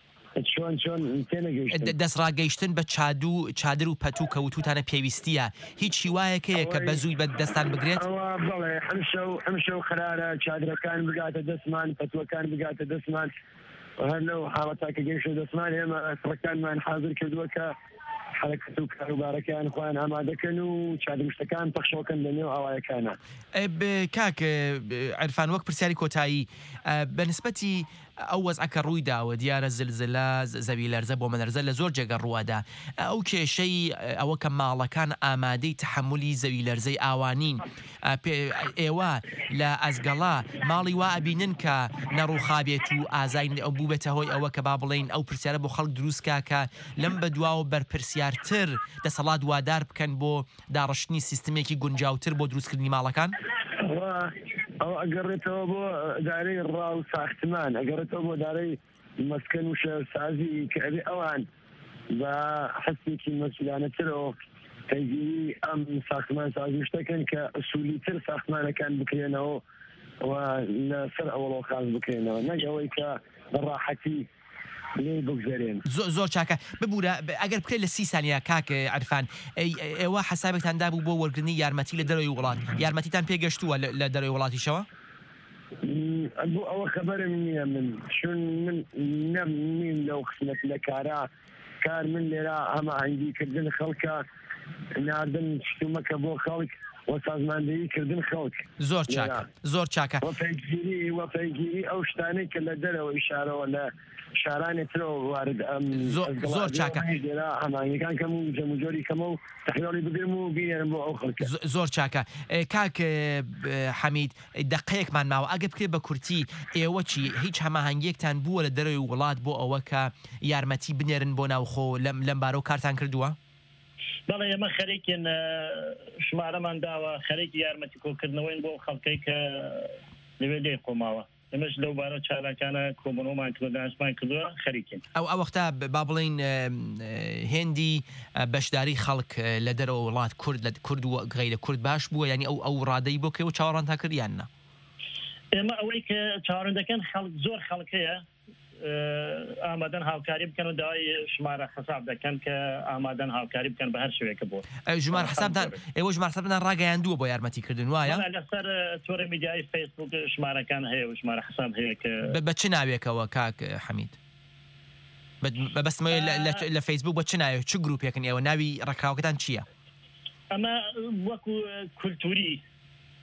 دەستڕاگەیشتن بە چادوو چادر و پەتوو کەوتوتانە پێویستیە هیچ هیوایەک هەیە کە بەزووی بە دەستان بگرێت؟ بڵێ ئەم شەو خرارە چادرەکان بگاتە دەستمان پەتوەکان بگاتە دەستمان هەر لەو حاڵەتاکە گەیشتە دەستمان ئێمە ئەسڕەکانمان حاضر کردووە کە حرەکەت و کاروبارەکان خۆیان ئامادەکەن و چادرشتەکان پەخشەوەکەن لە نێو ئاوایەکانە. کاک عەرفان وەک پرسیاری کۆتایی بەنسبەتی ئەو وەزعەکە ڕووی داوە دیارە زلزلە زەوی لەرزە بۆ مەلەرزە لە زۆر جێگە ڕووادا ئەو کێشەی ئەوە کە ماڵەکان ئامادەی تحملی زەوی لەرزەی ئاوانین ئێوە لە ئەزگەڵا ماڵی وا ئەبینن کە نەڕووخابێت و ئازای ئەو بوو بێتە هۆی ئەوە کە با بڵێن ئەو پرسیارە بۆ خەڵک دروستکە کە لەم بەدواوە بەرپرسیارتر دەسەڵات وادار بکەن بۆ داڕشتنی سیستمێکی گونجاوتر بۆ دروستکردنی ماڵەکان؟ ئەو ئەگەڕێتەوە بۆ دارەی ڕاو ساختمان ئەگەڕێتەوە بۆ دارەی مەسکەن و شەرسازی کە ئەبێ ئەوان بە حەسێکی مەسئولانەترەوە پەیگیری ئەم ساختمان سازی شتەکەن کە ئوسولیتر ساختمانەکان بکرێنەوە و لەسەر ئەوڵۆ خاز بکرێنەوە نەک ئەوەی کە بەڕاحەتی زۆر چاکە ببوورە ئەگەر بکرێت لە سی سانیا کاک عەرفان ئێوە حسابێکتان دابوو بۆ وەرگرتنی یارمەتی لە دەرەوەی وڵات یارمەتیتان پێگەشتووە لە دەرەوەی وڵاتیشەوە؟ بۆ ئەوە خەبەرم نییە من چون من نەمین لەو قسمەت لە کارا کار من لێرە هەماهەنگیکردن خەڵکە ناردن شتومەکە بۆ خەڵک وە سازماندەیی کردن خەڵک زۆر چاکە زۆر چاکە وەپەیگیری وەپەیگیری ئەو شتانەی کە لە دەرەوە ئیشارەوە لە شارانێترەوە وارد ئەم زۆر چاکە هەمانیەکان کەم و جەموجۆری کەمە و تەحیاڵی بگرم و بینێنم بۆ ئەو خەڵکە زۆر چاکە کاک حەمید دەقەیەکمان ماوە ئەگە بکرێت بە کورتی ئێوە چی هیچ هەماهەنگیەکتان بووە لە دەرەوەی وڵات بۆ ئەوە کە یارمەتی بنێرن بۆ ناوخۆ لەم بارەوە کارتان کردووە؟ بەڵێ ئێمە خەریکین ژمارەمان داوە خەریکی یارمەتی کۆکردنەوەین بۆ خەڵکەی کە لەوێ لێ قۆماوە ئەمەش لەو بارە چالاکانە کۆبنەوەمان کردو دانشمان کردووە خەریکین ئەو ئەو وەختە با بڵێن هێندی بەشداری خەڵک لە دەرەوە وڵات کورد لە کورد و غەیرە کورد باش بووە ینی ئەو ئەو ڕادەی بۆ کەوە چاوەڕان تا کردیاننا ئێمە ئەوەی کە چاوەڕان دەکەن خەڵک زۆر خەڵکەیە ئامادەن هاوکاری بکەن و داوای ژمارە حساب دەکەن کە ئامادەن هاوکاری بکەن بە هەر شوێکە بۆ ژمار حسابدان ئێوە ژمار حسابدان ڕاگەیاندووە بۆ یارمەتیکردن وایە لەسەر تۆڕە میدیای فەیسبوک ژمارەکان هەیە و ژمارە حساب هەیە کە بە چ ناوێکەوە کاک حەمید بەبەستمەوەی لە فەیسبوک بە چ ناوێت چ گروپێکن ئێوە ناوی ڕێکخراوەکەتان چییە؟ ئەمە وەکو کولتوری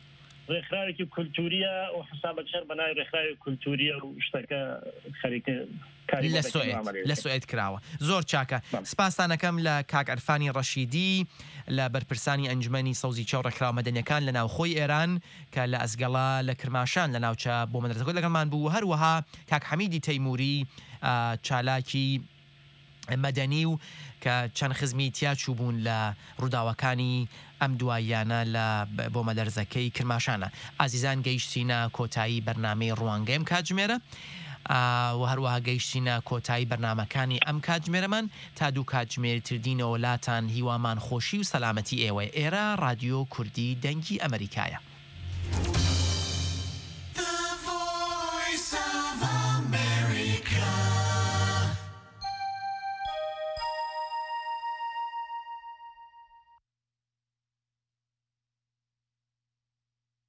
ڕێکخراوێکی کولتوریە و حسابەت شەر بەناوی ڕێکخراوی کولتوریە و شتەکە خەریکە لە سوئد لە سوئد کراوە زۆر چاکە سپاسانەکەم لە کاک ئەرفانی ڕەشیدی لە بەرپرسانی ئەنجومەنی سەوزی چاو ڕێکخراو مەدەنیەکان لە ناوخۆی ئێران کە لە ئەزگەڵا لە کرماشان لە ناوچە بۆ مەدرسەکە لەگەڵمان بوو هەروەها کاک حەمیدی تەیموری چالاکی مەدەنی و کە چەند خزمی تیاچوو بوون لە ڕووداوەکانی ئەم دواییانە لە بۆ مەدەرزەکەی کرماشانە ئازیزان گەیشتینە کۆتایی بەرنامەی ڕوانگەیم کاتژمێرە و هەروەها گەیشتینە کۆتایی بەرنمەکانی ئەم کاتژمێرەمان تا دوو کاتژمێر تردینەوە وڵاتان هیوامان خۆشی و سەلامەتی ئێوە ئێرە رادیۆ کوردی دەنگی ئەمریکایە.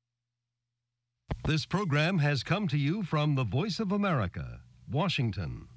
This program has come to you from the Voice of America, Washington.